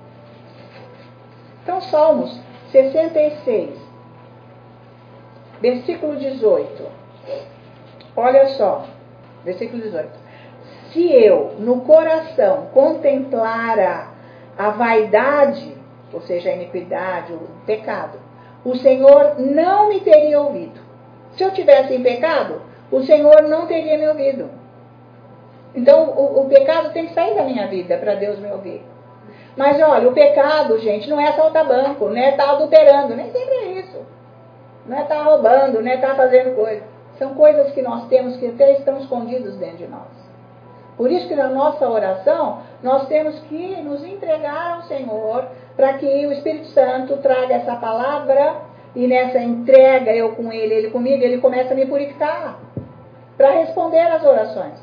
Speaker 1: Então, Salmos sessenta e seis, versículo dezoito. Olha só, versículo dezoito. Se eu, no coração, contemplara a vaidade, ou seja, a iniquidade, o pecado, o Senhor não me teria ouvido. Se eu tivesse em pecado, o Senhor não teria me ouvido. Então, o, o pecado tem que sair da minha vida para Deus me ouvir. Mas, olha, o pecado, gente, não é assaltar banco, não é estar adulterando, nem sempre é isso. Não é estar roubando, não é estar fazendo coisa. São coisas que nós temos que até estão escondidos dentro de nós. Por isso que na nossa oração, nós temos que nos entregar ao Senhor para que o Espírito Santo traga essa palavra e nessa entrega, eu com Ele, Ele comigo, Ele começa a me purificar para responder às orações.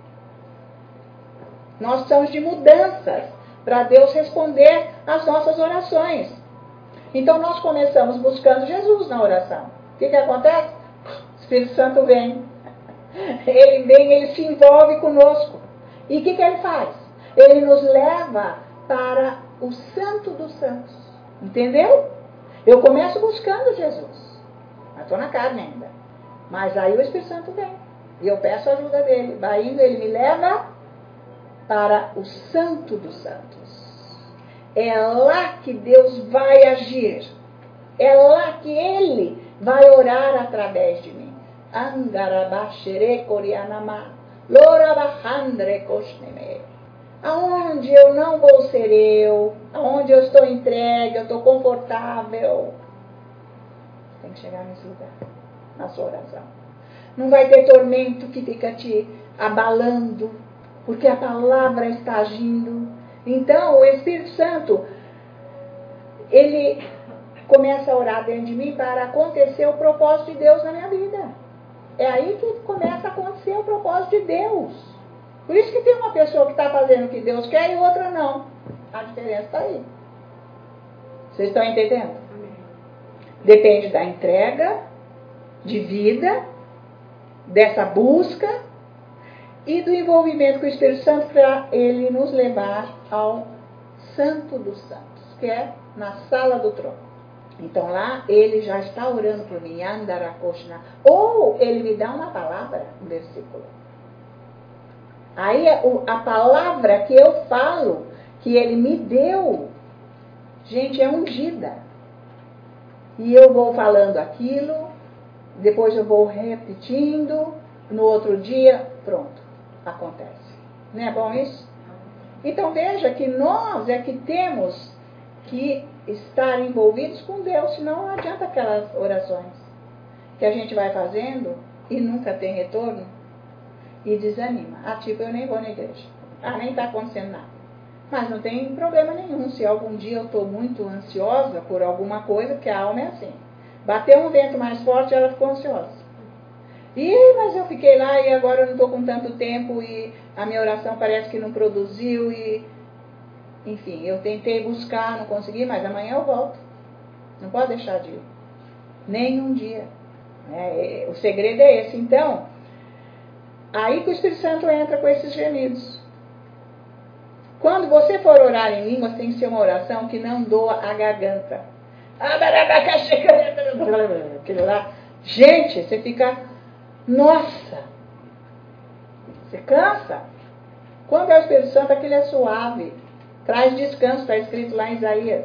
Speaker 1: Nós precisamos de mudanças para Deus responder às nossas orações. Então nós começamos buscando Jesus na oração. O que que acontece? O Espírito Santo vem. Ele vem, ele se envolve conosco. E o que que ele faz? Ele nos leva para o Santo dos Santos. Entendeu? Eu começo buscando Jesus. Mas estou na carne ainda. Mas aí o Espírito Santo vem. E eu peço a ajuda dele. Vai indo, ele me leva para o Santo dos Santos. É lá que Deus vai agir. É lá que Ele vai orar através de mim. Angarabashere Korianama, Lorabahandre Koshneme. Aonde eu não vou ser eu, aonde eu estou entregue, eu estou confortável. Tem que chegar nesse lugar, na sua oração. Não vai ter tormento que fica te abalando, porque a palavra está agindo. Então, o Espírito Santo, ele começa a orar dentro de mim para acontecer o propósito de Deus na minha vida. É aí que começa a acontecer o propósito de Deus. Por isso que tem uma pessoa que está fazendo o que Deus quer e outra não. A diferença está aí. Vocês estão entendendo? Depende da entrega, de vida, dessa busca e do envolvimento com o Espírito Santo para ele nos levar ao Santo dos Santos, que é na sala do trono. Então lá ele já está orando por mim, Andarakoshna, ou ele me dá uma palavra, um versículo. Aí a palavra que eu falo, que ele me deu, gente, é ungida. E eu vou falando aquilo, depois eu vou repetindo, no outro dia, pronto, acontece. Não é bom isso? Então veja que nós é que temos que estar envolvidos com Deus, senão não adianta aquelas orações que a gente vai fazendo e nunca tem retorno e desanima. Ah, tipo, eu nem vou na igreja. Ah, nem está acontecendo nada. Mas não tem problema nenhum se algum dia eu estou muito ansiosa por alguma coisa, porque a alma é assim. Bateu um vento mais forte, ela ficou ansiosa. E, mas eu fiquei lá e agora eu não estou com tanto tempo e a minha oração parece que não produziu e... Enfim, eu tentei buscar, não consegui, mas amanhã eu volto. Não pode deixar de ir. Nem um dia. É, o segredo é esse. Então, aí que o Espírito Santo entra com esses gemidos. Quando você for orar em línguas, tem que ser uma oração que não doa a garganta. Aquilo lá. Gente, você fica... Nossa! Você cansa. Quando é o Espírito Santo, aquilo é suave. Traz descanso, está escrito lá em Isaías.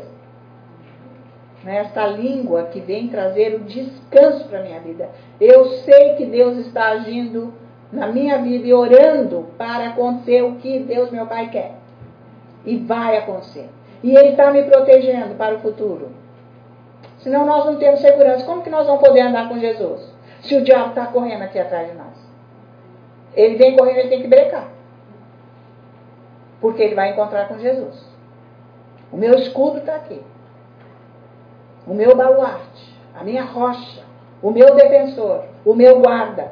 Speaker 1: Esta língua que vem trazer o descanso para a minha vida. Eu sei que Deus está agindo na minha vida e orando para acontecer o que Deus, meu Pai, quer. E vai acontecer. E Ele está me protegendo para o futuro. Senão nós não temos segurança. Como que nós vamos poder andar com Jesus? Se o diabo está correndo aqui atrás de nós. Ele vem correndo, ele tem que brecar. Porque ele vai encontrar com Jesus. O meu escudo está aqui. O meu baluarte. A minha rocha. O meu defensor. O meu guarda.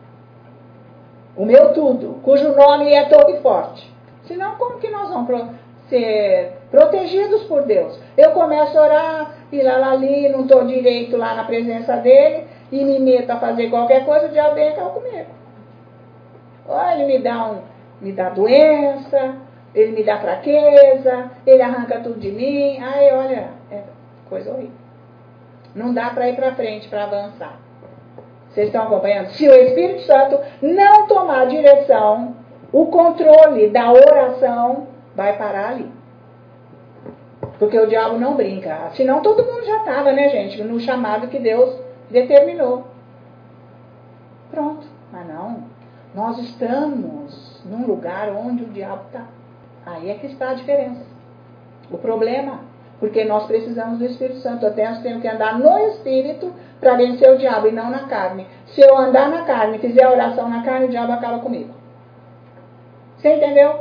Speaker 1: O meu tudo. Cujo nome é Torre Forte. Senão, como que nós vamos ser protegidos por Deus? Eu começo a orar, e lá, lá, ali, não estou direito lá na presença dele, e me meto a fazer qualquer coisa, o diabo vem cá comigo. Ou ele me dá, um, me dá doença, ele me dá fraqueza, ele arranca tudo de mim. Aí, olha, é coisa horrível. Não dá para ir para frente, para avançar. Vocês estão acompanhando? Se o Espírito Santo não tomar direção, o controle da oração vai parar ali. Porque o diabo não brinca. Senão todo mundo já estava, né, gente? No chamado que Deus determinou. Pronto. Mas não. Nós estamos num lugar onde o diabo está. Aí é que está a diferença. O problema, porque nós precisamos do Espírito Santo. Até nós temos que andar no Espírito para vencer o diabo e não na carne. Se eu andar na carne e fizer a oração na carne, o diabo acaba comigo. Você entendeu?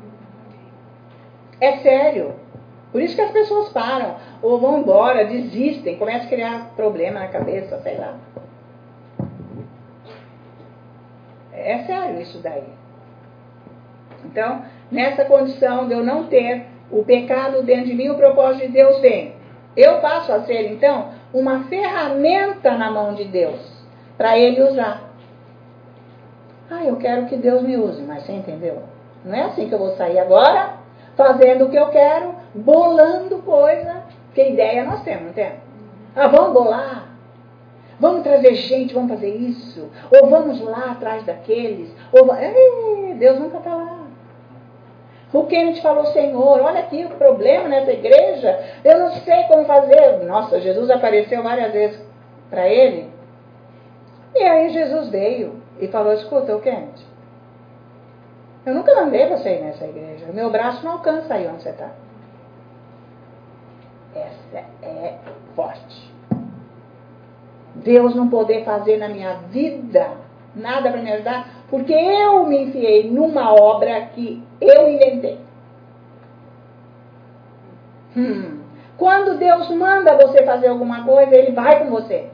Speaker 1: É sério. Por isso que as pessoas param, ou vão embora, desistem, começam a criar problema na cabeça, sei lá. É sério isso daí. Então, nessa condição de eu não ter o pecado dentro de mim, o propósito de Deus vem. Eu passo a ser, então, uma ferramenta na mão de Deus, para Ele usar. Ah, eu quero que Deus me use, mas você entendeu? Não é assim que eu vou sair agora, fazendo o que eu quero, bolando coisa, que ideia nós temos, não temos? Ah, vamos bolar? Vamos trazer gente, vamos fazer isso? Ou vamos lá atrás daqueles? Ou... Ei, Deus nunca está lá. O Kenneth falou, Senhor, olha aqui o problema nessa igreja, eu não sei como fazer. Nossa, Jesus apareceu várias vezes para ele. E aí Jesus veio e falou, escuta, o Kenneth, eu nunca mandei você ir nessa igreja. O meu braço não alcança aí onde você está. Essa é forte. Deus não poder fazer na minha vida nada para me ajudar, porque eu me enfiei numa obra que eu inventei. Hum. Quando Deus manda você fazer alguma coisa, Ele vai com você.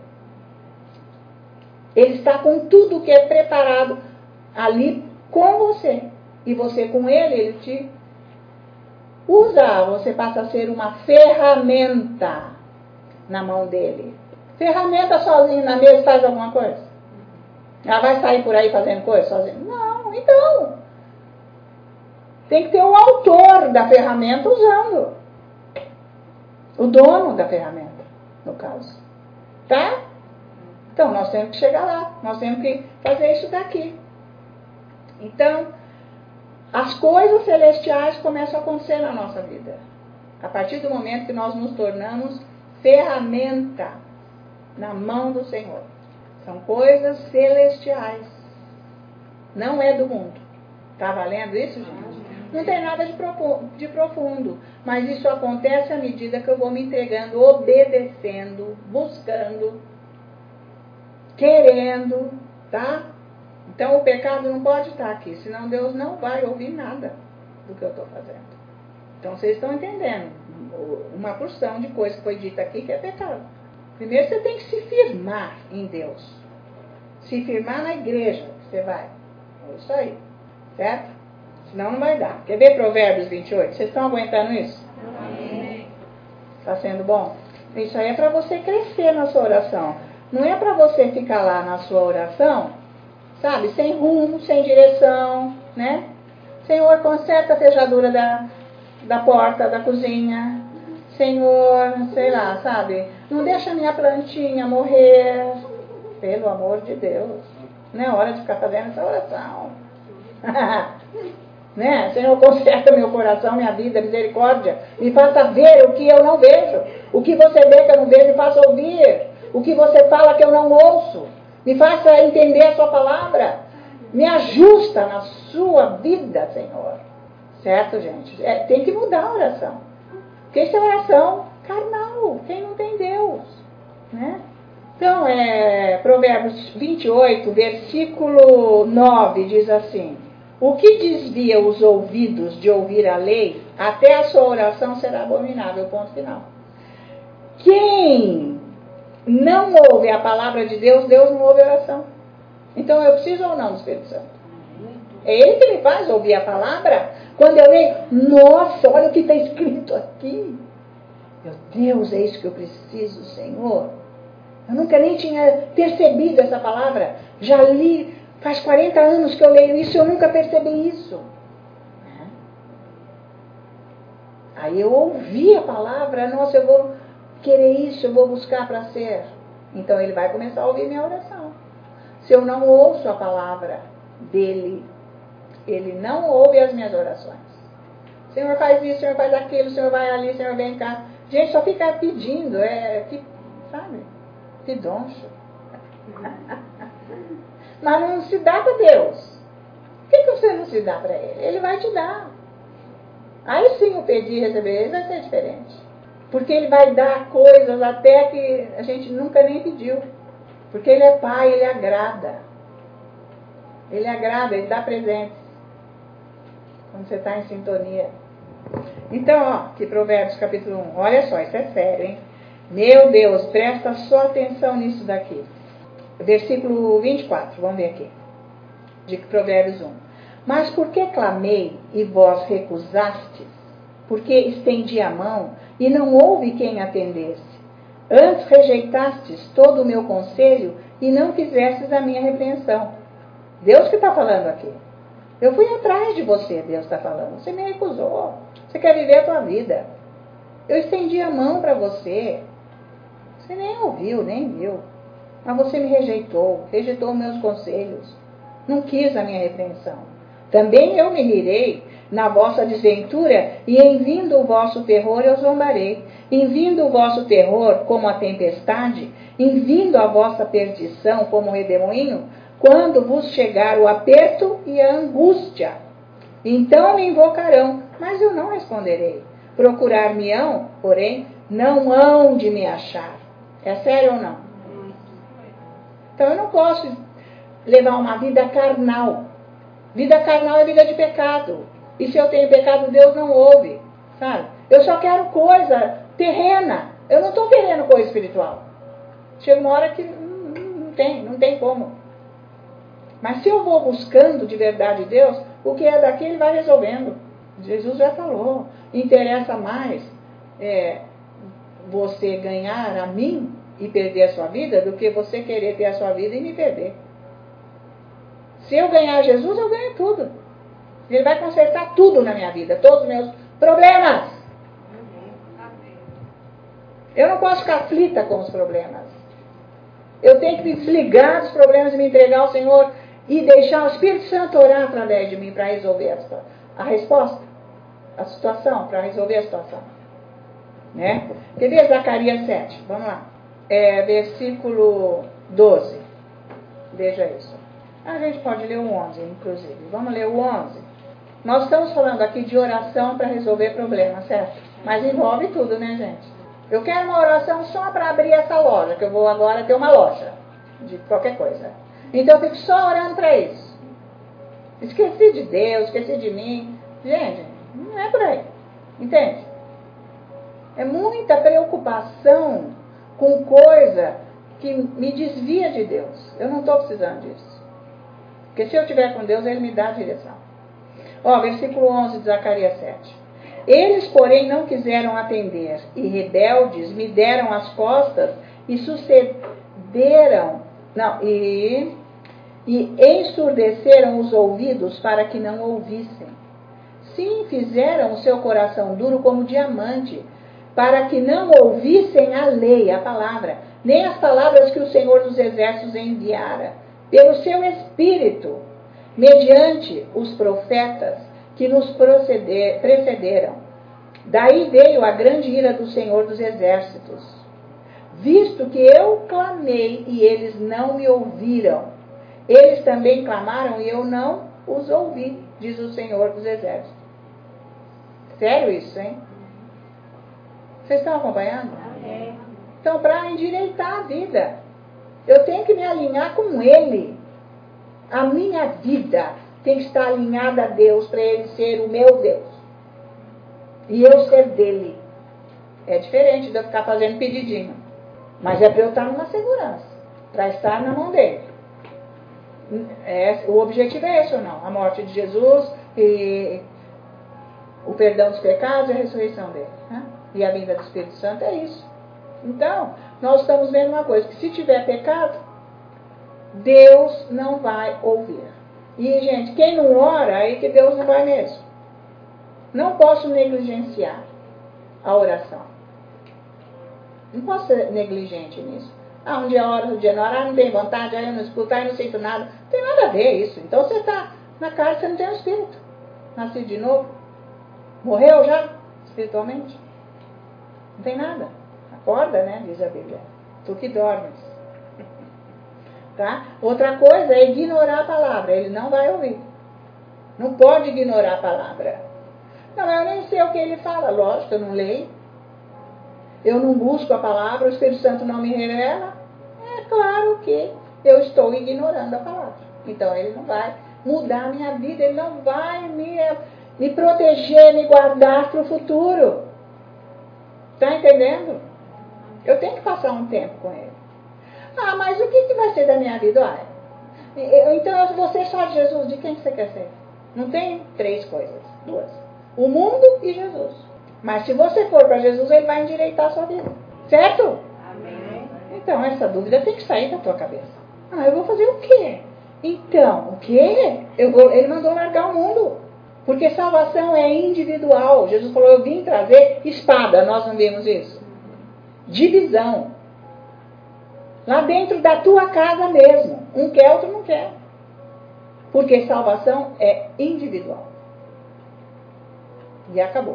Speaker 1: Ele está com tudo que é preparado ali com você. E você com Ele, Ele te usa. Você passa a ser uma ferramenta na mão dEle. Ferramenta sozinho na mesa faz alguma coisa? Ela vai sair por aí fazendo coisa sozinha? Não, então. Tem que ter o autor da ferramenta usando. O dono da ferramenta, no caso. Tá? Então, nós temos que chegar lá. Nós temos que fazer isso daqui. Então, as coisas celestiais começam a acontecer na nossa vida. A partir do momento que nós nos tornamos ferramenta na mão do Senhor. São coisas celestiais. Não é do mundo. Está valendo isso, gente? Não tem nada de profundo. Mas isso acontece à medida que eu vou me entregando, obedecendo, buscando, querendo, tá? Então o pecado não pode estar aqui, senão Deus não vai ouvir nada do que eu estou fazendo. Então vocês estão entendendo? Uma porção de coisa que foi dita aqui que é pecado. Primeiro você tem que se firmar em Deus. Se firmar na igreja, você vai. É isso aí. Certo? Senão não vai dar. Quer ver Provérbios vinte e oito? Vocês estão aguentando isso? Amém. Está sendo bom? Isso aí é para você crescer na sua oração. Não é para você ficar lá na sua oração, sabe? Sem rumo, sem direção, né? Senhor, conserta a fechadura da, da porta da cozinha. Senhor, sei lá, sabe? Não deixa a minha plantinha morrer. Pelo amor de Deus. Não é hora de ficar fazendo essa oração. Né? Senhor, conserta meu coração, minha vida, misericórdia. Me faça ver o que eu não vejo. O que você vê que eu não vejo, me faça ouvir. O que você fala que eu não ouço. Me faça entender a sua palavra. Me ajusta na sua vida, Senhor. Certo, gente? É, tem que mudar a oração. Porque isso é oração carnal. Quem não tem Deus. Né? Então, é, Provérbios vinte e oito, versículo nove, diz assim: o que desvia os ouvidos de ouvir a lei, até a sua oração será abominável. Ponto final. Quem não ouve a palavra de Deus, Deus não ouve a oração. Então eu preciso ou não do Espírito Santo? É Ele que me faz ouvir a palavra. Quando eu leio, nossa, olha o que está escrito aqui. Meu Deus, é isso que eu preciso, Senhor. Eu nunca nem tinha percebido essa palavra. Já li, faz quarenta anos que eu leio isso, eu nunca percebi isso. Aí eu ouvi a palavra, nossa, eu vou querer isso, eu vou buscar para ser. Então ele vai começar a ouvir minha oração. Se eu não ouço a palavra dele, ele não ouve as minhas orações. Senhor, faz isso, Senhor, faz aquilo, Senhor, vai ali, Senhor, vem cá. Gente, só fica pedindo, é, que, sabe, que doncho. Mas não se dá para Deus. Por que, que você não se dá para Ele? Ele vai te dar. Aí sim o pedir e receber Ele vai ser diferente. Porque Ele vai dar coisas até que a gente nunca nem pediu. Porque Ele é Pai, Ele agrada. Ele agrada, Ele dá presentes. Quando você está em sintonia. Então, ó, que Provérbios capítulo um. Olha só, isso é sério, hein? Meu Deus, presta só atenção nisso daqui. Versículo vinte e quatro, vamos ver aqui. De Provérbios um. Mas por que clamei e vós recusastes? Porque estendi a mão e não houve quem atendesse. Antes rejeitastes todo o meu conselho e não quisestes a minha repreensão. Deus que está falando aqui. Eu fui atrás de você, Deus está falando. Você me recusou. Você quer viver a tua vida. Eu estendi a mão para você. Você nem ouviu, nem viu. Mas você me rejeitou. Rejeitou meus conselhos. Não quis a minha repreensão. Também eu me rirei na vossa desventura, e em vindo o vosso terror eu zombarei. Em vindo o vosso terror como a tempestade, em vindo a vossa perdição como o redemoinho, quando vos chegar o aperto e a angústia. Então me invocarão, mas eu não responderei. Procurar-me-ão, porém, não hão de me achar. É sério ou não? Então eu não posso levar uma vida carnal. Vida carnal é vida de pecado. E se eu tenho pecado, Deus não ouve. Sabe? Eu só quero coisa terrena. Eu não estou querendo coisa espiritual. Chega uma hora que não, não tem, não tem como. Mas se eu vou buscando de verdade Deus, o que é daqui Ele vai resolvendo. Jesus já falou. Interessa mais é, você ganhar a mim e perder a sua vida do que você querer ter a sua vida e me perder. Se eu ganhar Jesus, eu ganho tudo. Ele vai consertar tudo na minha vida, todos os meus problemas. Eu não posso ficar aflita com os problemas. Eu tenho que me desligar dos problemas e me entregar ao Senhor e deixar o Espírito Santo orar através de mim para resolver a, a resposta, a situação, para resolver a situação. Né? Quer ver Zacarias sete? Vamos lá. É, versículo doze. Veja isso. A gente pode ler o onze, inclusive. Vamos ler o onze. Nós estamos falando aqui de oração para resolver problemas, certo? Mas envolve tudo, né, gente? Eu quero uma oração só para abrir essa loja, que eu vou agora ter uma loja de qualquer coisa. Então eu fico só orando para isso. Esqueci de Deus, esqueci de mim. Gente, não é por aí. Entende? É muita preocupação com coisa que me desvia de Deus. Eu não estou precisando disso. Porque se eu estiver com Deus, Ele me dá a direção. Ó, versículo onze de Zacarias sete. Eles, porém, não quiseram atender, e rebeldes me deram as costas e sucederam, não, e, e ensurdeceram os ouvidos para que não ouvissem. Sim, fizeram o seu coração duro como diamante, para que não ouvissem a lei, a palavra, nem as palavras que o Senhor dos Exércitos enviara, pelo seu Espírito, mediante os profetas que nos proceder, precederam. Daí veio a grande ira do Senhor dos Exércitos, visto que eu clamei e eles não me ouviram. Eles também clamaram e eu não os ouvi, diz o Senhor dos Exércitos. Sério isso, hein? Vocês estão acompanhando? Amém. Então, para endireitar a vida, eu tenho que me alinhar com Ele. A minha vida tem que estar alinhada a Deus, para Ele ser o meu Deus. E eu ser dele. É diferente de eu ficar fazendo pedidinho. Mas é para eu estar numa segurança. Para estar na mão dele. É, o objetivo é esse ou não? A morte de Jesus e o perdão dos pecados e a ressurreição dele. Né? E a vinda do Espírito Santo é isso. Então, nós estamos vendo uma coisa, que se tiver pecado, Deus não vai ouvir. E, gente, quem não ora, aí que Deus não vai mesmo. Não posso negligenciar a oração. Não posso ser negligente nisso. Ah, um dia ora, um dia não ora, não tem vontade, aí eu não escuto, aí eu não sinto nada. Não tem nada a ver isso. Então você está na carne, você não tem o espírito. Nascido de novo. Morreu já, espiritualmente. Não tem nada. Acorda, né, diz a Bíblia. Tu que dormes. Tá? Outra coisa é ignorar a palavra. Ele não vai ouvir. Não pode ignorar a palavra. Não, eu nem sei o que ele fala. Lógico, eu não leio. Eu não busco a palavra, o Espírito Santo não me revela. É claro que eu estou ignorando a palavra. Então ele não vai mudar a minha vida, ele não vai me, me proteger, me guardar para o futuro. Está entendendo? Eu tenho que passar um tempo com ele. Ah, mas o que, que vai ser da minha vida? Ah, eu, então eu vou ser só de Jesus. De quem que você quer ser? Não tem três coisas, duas. O mundo e Jesus. Mas se você for para Jesus, ele vai endireitar a sua vida. Certo? Amém. Então, essa dúvida tem que sair da tua cabeça. Ah, eu vou fazer o quê? Então, o quê? Eu vou, ele mandou largar o mundo. Porque salvação é individual. Jesus falou, eu vim trazer espada. Nós não vimos isso? Divisão. Lá dentro da tua casa mesmo. Um quer, outro não quer. Porque salvação é individual. E acabou.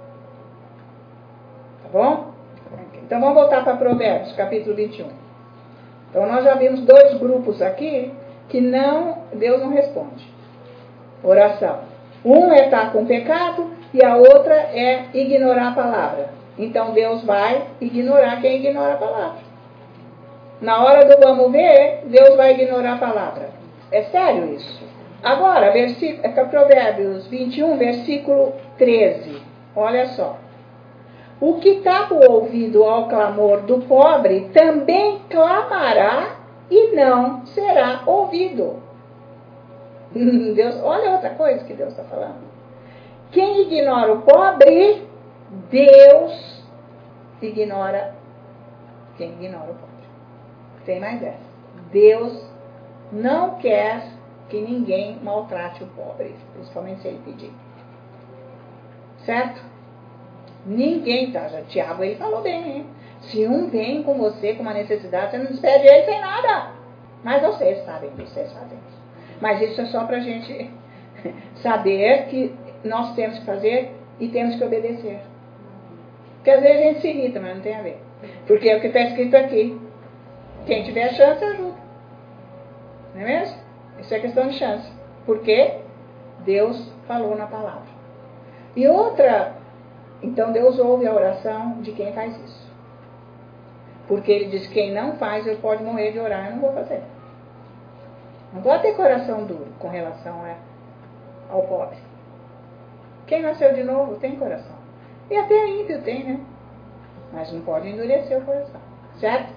Speaker 1: Tá bom? Então vamos voltar para Provérbios, capítulo vinte e um. Então nós já vimos dois grupos aqui que não, Deus não responde. Oração. Um é estar com pecado e a outra é ignorar a palavra. Então Deus vai ignorar quem ignora a palavra. Na hora do vamos ver, Deus vai ignorar a palavra. É sério isso. Agora, versículo, é Provérbios vinte e um, versículo treze. Olha só. O que tapa o ouvido ao clamor do pobre também clamará e não será ouvido. Deus, olha outra coisa que Deus está falando. Quem ignora o pobre, Deus ignora quem ignora o pobre. Tem mais essa. Deus não quer que ninguém maltrate o pobre, principalmente se ele pedir. Certo? Ninguém, tá? Já, Tiago, ele falou bem, hein? Se um vem com você com uma necessidade, você não despede ele sem nada. Mas vocês sabem, vocês fazem isso. Mas isso é só pra gente saber que nós temos que fazer e temos que obedecer. Porque às vezes a gente se irrita, mas não tem a ver. Porque é o que está escrito aqui. Quem tiver chance, ajuda. Não é mesmo? Isso é questão de chance. Porque Deus falou na palavra. E outra, então Deus ouve a oração de quem faz isso. Porque ele diz que quem não faz, ele pode morrer de orar, eu não vou fazer. Não pode ter coração duro com relação a, ao pobre. Quem nasceu de novo tem coração. E até ímpio tem, né? Mas não pode endurecer o coração. Certo?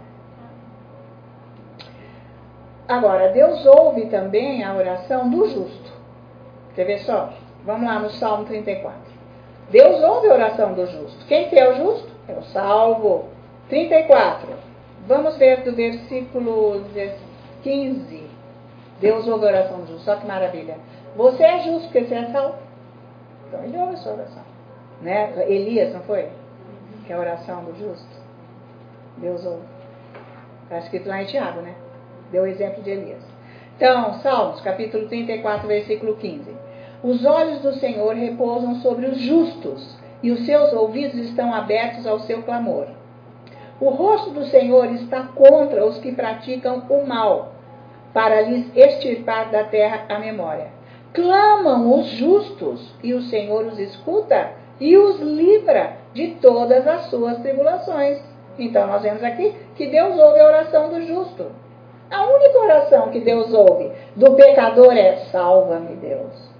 Speaker 1: Agora, Deus ouve também a oração do justo. Quer ver só? Vamos lá no Salmo trinta e quatro. Deus ouve a oração do justo. Quem que é o justo? É o salvo. trinta e quatro. Vamos ver do versículo quinze. Deus ouve a oração do justo. Olha que maravilha. Você é justo porque você é salvo. Então ele ouve a sua oração. Né? Elias, não foi? Que é a oração do justo. Deus ouve. Está escrito lá em Tiago, né? Deu o exemplo de Elias. Então, Salmos, capítulo trinta e quatro, versículo quinze. Os olhos do Senhor repousam sobre os justos, e os seus ouvidos estão abertos ao seu clamor. O rosto do Senhor está contra os que praticam o mal, para lhes extirpar da terra a memória. Clamam os justos, e o Senhor os escuta e os livra de todas as suas tribulações. Então, nós vemos aqui que Deus ouve a oração do justo. A única oração que Deus ouve do pecador é: salva-me, Deus.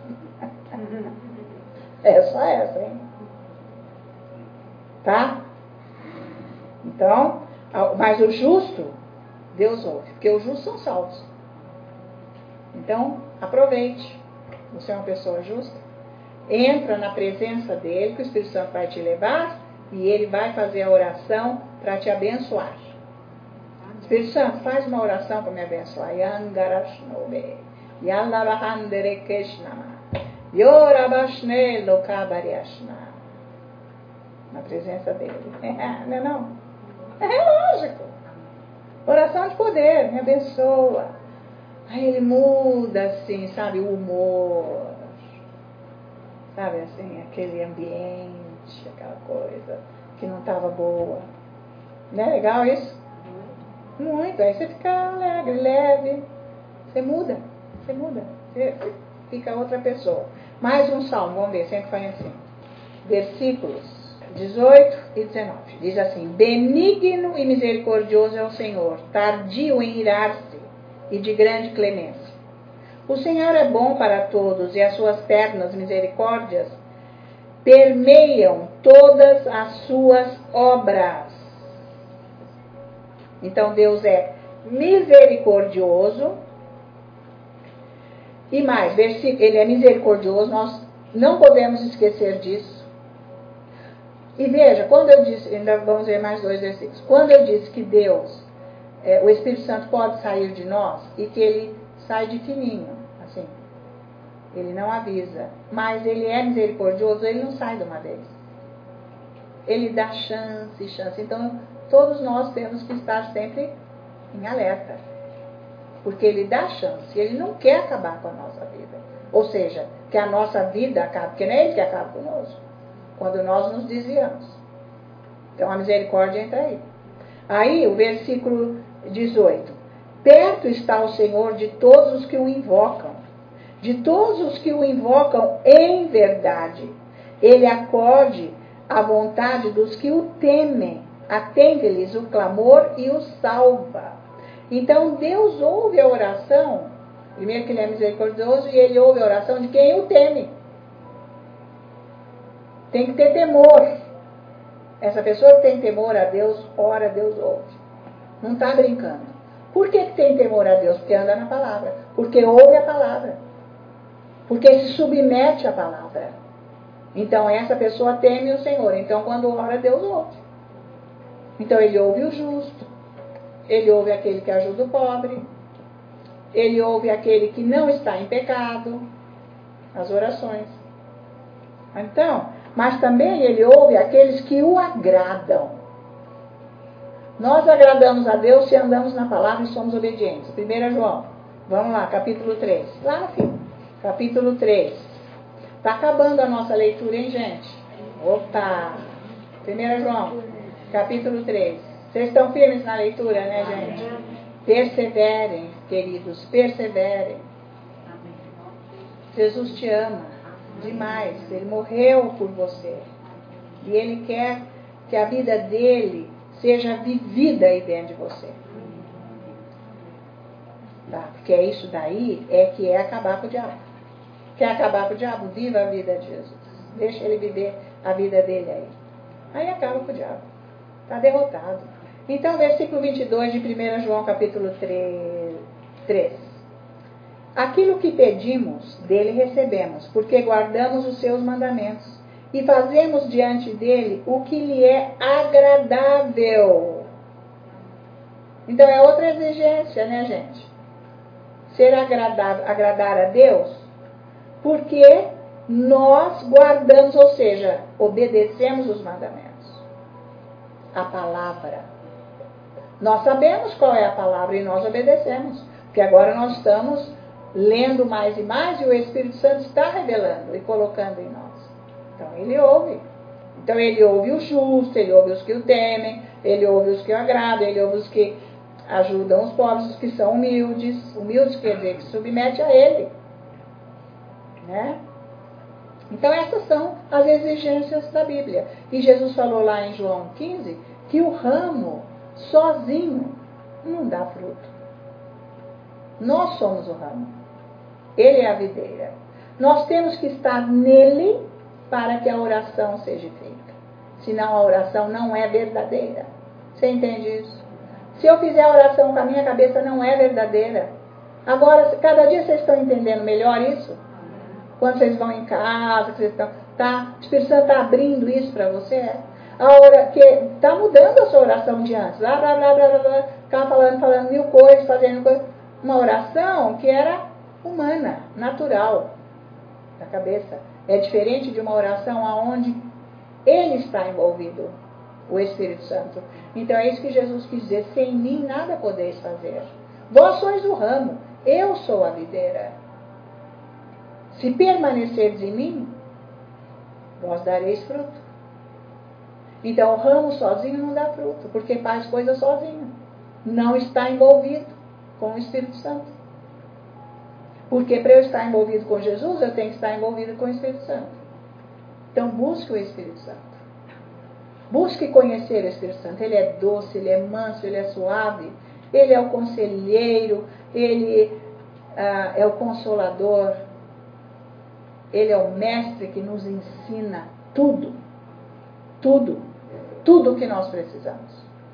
Speaker 1: É só essa, hein? Tá? Então, mas o justo, Deus ouve, porque os justos são salvos. Então, aproveite. Você é uma pessoa justa. Entra na presença dele, que o Espírito Santo vai te levar, e ele vai fazer a oração para te abençoar. Espírito Santo, faz uma oração para me abençoar. Yangarashnobe, Yalabahanderekeshnama, Yorabashnelo Kabariashna. Na presença dele. Não é não? É lógico. Oração de poder, me abençoa. Aí ele muda assim, sabe, o humor. Sabe assim, aquele ambiente, aquela coisa que não estava boa. Não é legal isso? Muito. Aí você fica alegre, leve. Você muda, você muda. Você fica outra pessoa. Mais um salmo, vamos ver, sempre foi assim. Versículos dezoito e dezenove. Diz assim: benigno e misericordioso é o Senhor, tardio em irar-se e de grande clemência. O Senhor é bom para todos, e as suas ternas misericórdias permeiam todas as suas obras. Então Deus é misericordioso. E mais, ele é misericordioso, nós não podemos esquecer disso. E veja, quando eu disse, ainda vamos ver mais dois versículos. Quando eu disse que Deus, é, o Espírito Santo pode sair de nós, e que ele sai de fininho, assim. Ele não avisa. Mas ele é misericordioso, ele não sai de uma vez. Ele dá chance e chance. Então, todos nós temos que estar sempre em alerta. Porque ele dá chance, ele não quer acabar com a nossa vida. Ou seja, que a nossa vida acabe, porque não é ele que acaba conosco. Quando nós nos desviamos. Então, a misericórdia entra aí. Aí, o versículo dezoito. Perto está o Senhor de todos os que o invocam. De todos os que o invocam em verdade. Ele acode à vontade dos que o temem. Atende-lhes o clamor e o salva. Então, Deus ouve a oração. Primeiro que ele é misericordioso, e ele ouve a oração de quem o teme. Tem que ter temor. Essa pessoa que tem temor a Deus, ora, Deus ouve. Não está brincando. Por que, que tem temor a Deus? Porque anda na palavra. Porque ouve a palavra. Porque se submete à palavra. Então, essa pessoa teme o Senhor. Então, quando ora, Deus ouve. Então, ele ouve o justo. Ele ouve aquele que ajuda o pobre. Ele ouve aquele que não está em pecado. As orações. Então, mas também ele ouve aqueles que o agradam. Nós agradamos a Deus se andamos na palavra e somos obedientes. primeiro João, vamos lá, capítulo três. Lá no fim, capítulo três. Está acabando a nossa leitura, hein, gente? Opa! primeiro João, capítulo três. Vocês estão firmes na leitura, né, gente? Perseverem, queridos, perseverem. Jesus te ama. Demais, ele morreu por você e ele quer que a vida dele seja vivida aí dentro de você, tá? Porque é isso daí é que é acabar com o diabo. Quer acabar com o diabo? Viva a vida de Jesus, deixa ele viver a vida dele aí, aí acaba com o diabo, está derrotado. Então, versículo vinte e dois de primeiro João capítulo três. Aquilo que pedimos, dele recebemos, porque guardamos os seus mandamentos e fazemos diante dele o que lhe é agradável. Então, é outra exigência, né, gente? Ser agradável, agradar a Deus, porque nós guardamos, ou seja, obedecemos os mandamentos. A palavra. Nós sabemos qual é a palavra e nós obedecemos. Porque agora nós estamos lendo mais e mais e o Espírito Santo está revelando e colocando em nós. Então ele ouve. Então ele ouve o justo, ele ouve os que o temem, ele ouve os que o agradam, ele ouve os que ajudam os pobres, os que são humildes. Humildes quer dizer que se submete a ele. Né? Então essas são as exigências da Bíblia. E Jesus falou lá em João quinze que o ramo sozinho não dá fruto. Nós somos o ramo. Ele é a videira. Nós temos que estar nele para que a oração seja feita. Senão a oração não é verdadeira. Você entende isso? Se eu fizer a oração com a minha cabeça, não é verdadeira. Agora, cada dia vocês estão entendendo melhor isso? Quando vocês vão em casa, que vocês estão, tá? O Espírito Santo está abrindo isso para você? A hora que está mudando a sua oração de antes. Blá, blá, blá, blá, blá, blá. Ficava falando, falando mil coisas, fazendo coisas. Uma oração que era humana, natural, da cabeça. É diferente de uma oração onde ele está envolvido, o Espírito Santo. Então é isso que Jesus quis dizer: sem mim nada podeis fazer. Vós sois o ramo, eu sou a videira. Se permanecerdes em mim, vós dareis fruto. Então o ramo sozinho não dá fruto, porque faz coisa sozinho. Não está envolvido com o Espírito Santo. Porque para eu estar envolvido com Jesus, eu tenho que estar envolvido com o Espírito Santo. Então busque o Espírito Santo. Busque conhecer o Espírito Santo. Ele é doce, ele é manso, ele é suave. Ele é o conselheiro, ele ah, é o consolador. Ele é o mestre que nos ensina tudo. Tudo. Tudo o que nós precisamos.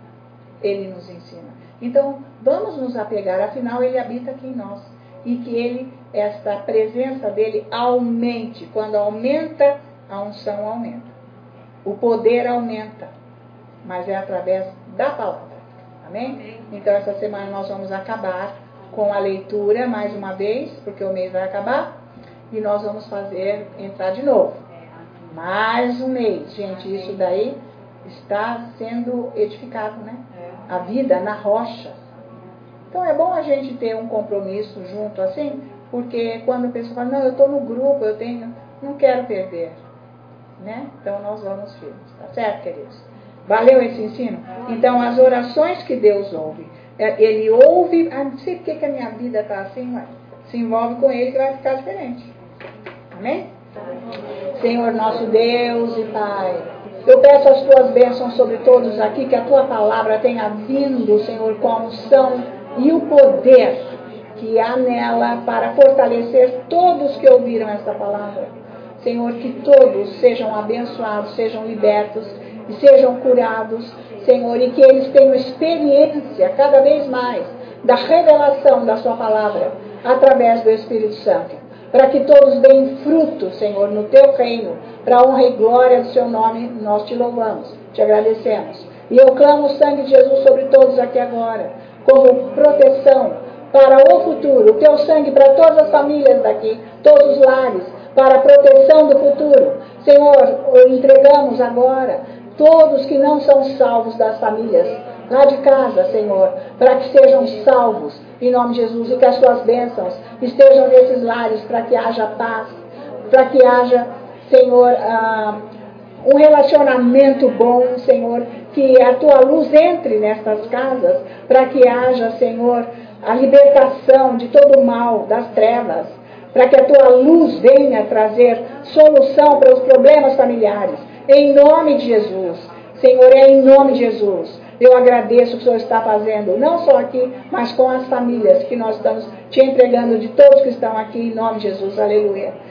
Speaker 1: Ele nos ensina. Então, vamos nos apegar. Afinal, ele habita aqui em nós. E que ele, esta presença dele aumente. Quando aumenta, a unção aumenta. O poder aumenta. Mas é através da palavra. Amém? Então, essa semana nós vamos acabar com a leitura mais uma vez, porque o mês vai acabar. E nós vamos fazer, entrar de novo. Mais um mês. Gente, isso daí está sendo edificado, né? A vida na rocha. Então é bom a gente ter um compromisso junto assim, porque quando a pessoa fala, não, eu estou no grupo, eu tenho, não quero perder. Né? Então nós vamos firmes, tá certo, queridos? Valeu esse ensino? Então as orações que Deus ouve, ele ouve, ah, não sei porque que a minha vida está assim, mas se envolve com ele que vai ficar diferente. Amém? Senhor nosso Deus e Pai, eu peço as tuas bênçãos sobre todos aqui, que a tua palavra tenha vindo, Senhor, com a unção e o poder que há nela para fortalecer todos que ouviram esta palavra. Senhor, que todos sejam abençoados, sejam libertos e sejam curados, Senhor, e que eles tenham experiência cada vez mais da revelação da sua palavra através do Espírito Santo. Para que todos deem fruto, Senhor, no teu reino, para a honra e glória do seu nome, nós te louvamos, te agradecemos. E eu clamo o sangue de Jesus sobre todos aqui agora, como proteção para o futuro, o teu sangue para todas as famílias daqui, todos os lares, para a proteção do futuro. Senhor, entregamos agora todos que não são salvos das famílias, lá de casa, Senhor, para que sejam salvos, em nome de Jesus, e que as tuas bênçãos estejam nesses lares, para que haja paz, para que haja, Senhor, ah, um relacionamento bom, Senhor, que a tua luz entre nestas casas, para que haja, Senhor, a libertação de todo o mal, das trevas, para que a tua luz venha trazer solução para os problemas familiares, em nome de Jesus. Senhor, é em nome de Jesus. Eu agradeço o que o Senhor está fazendo, não só aqui, mas com as famílias que nós estamos te entregando, de todos que estão aqui, em nome de Jesus. Aleluia.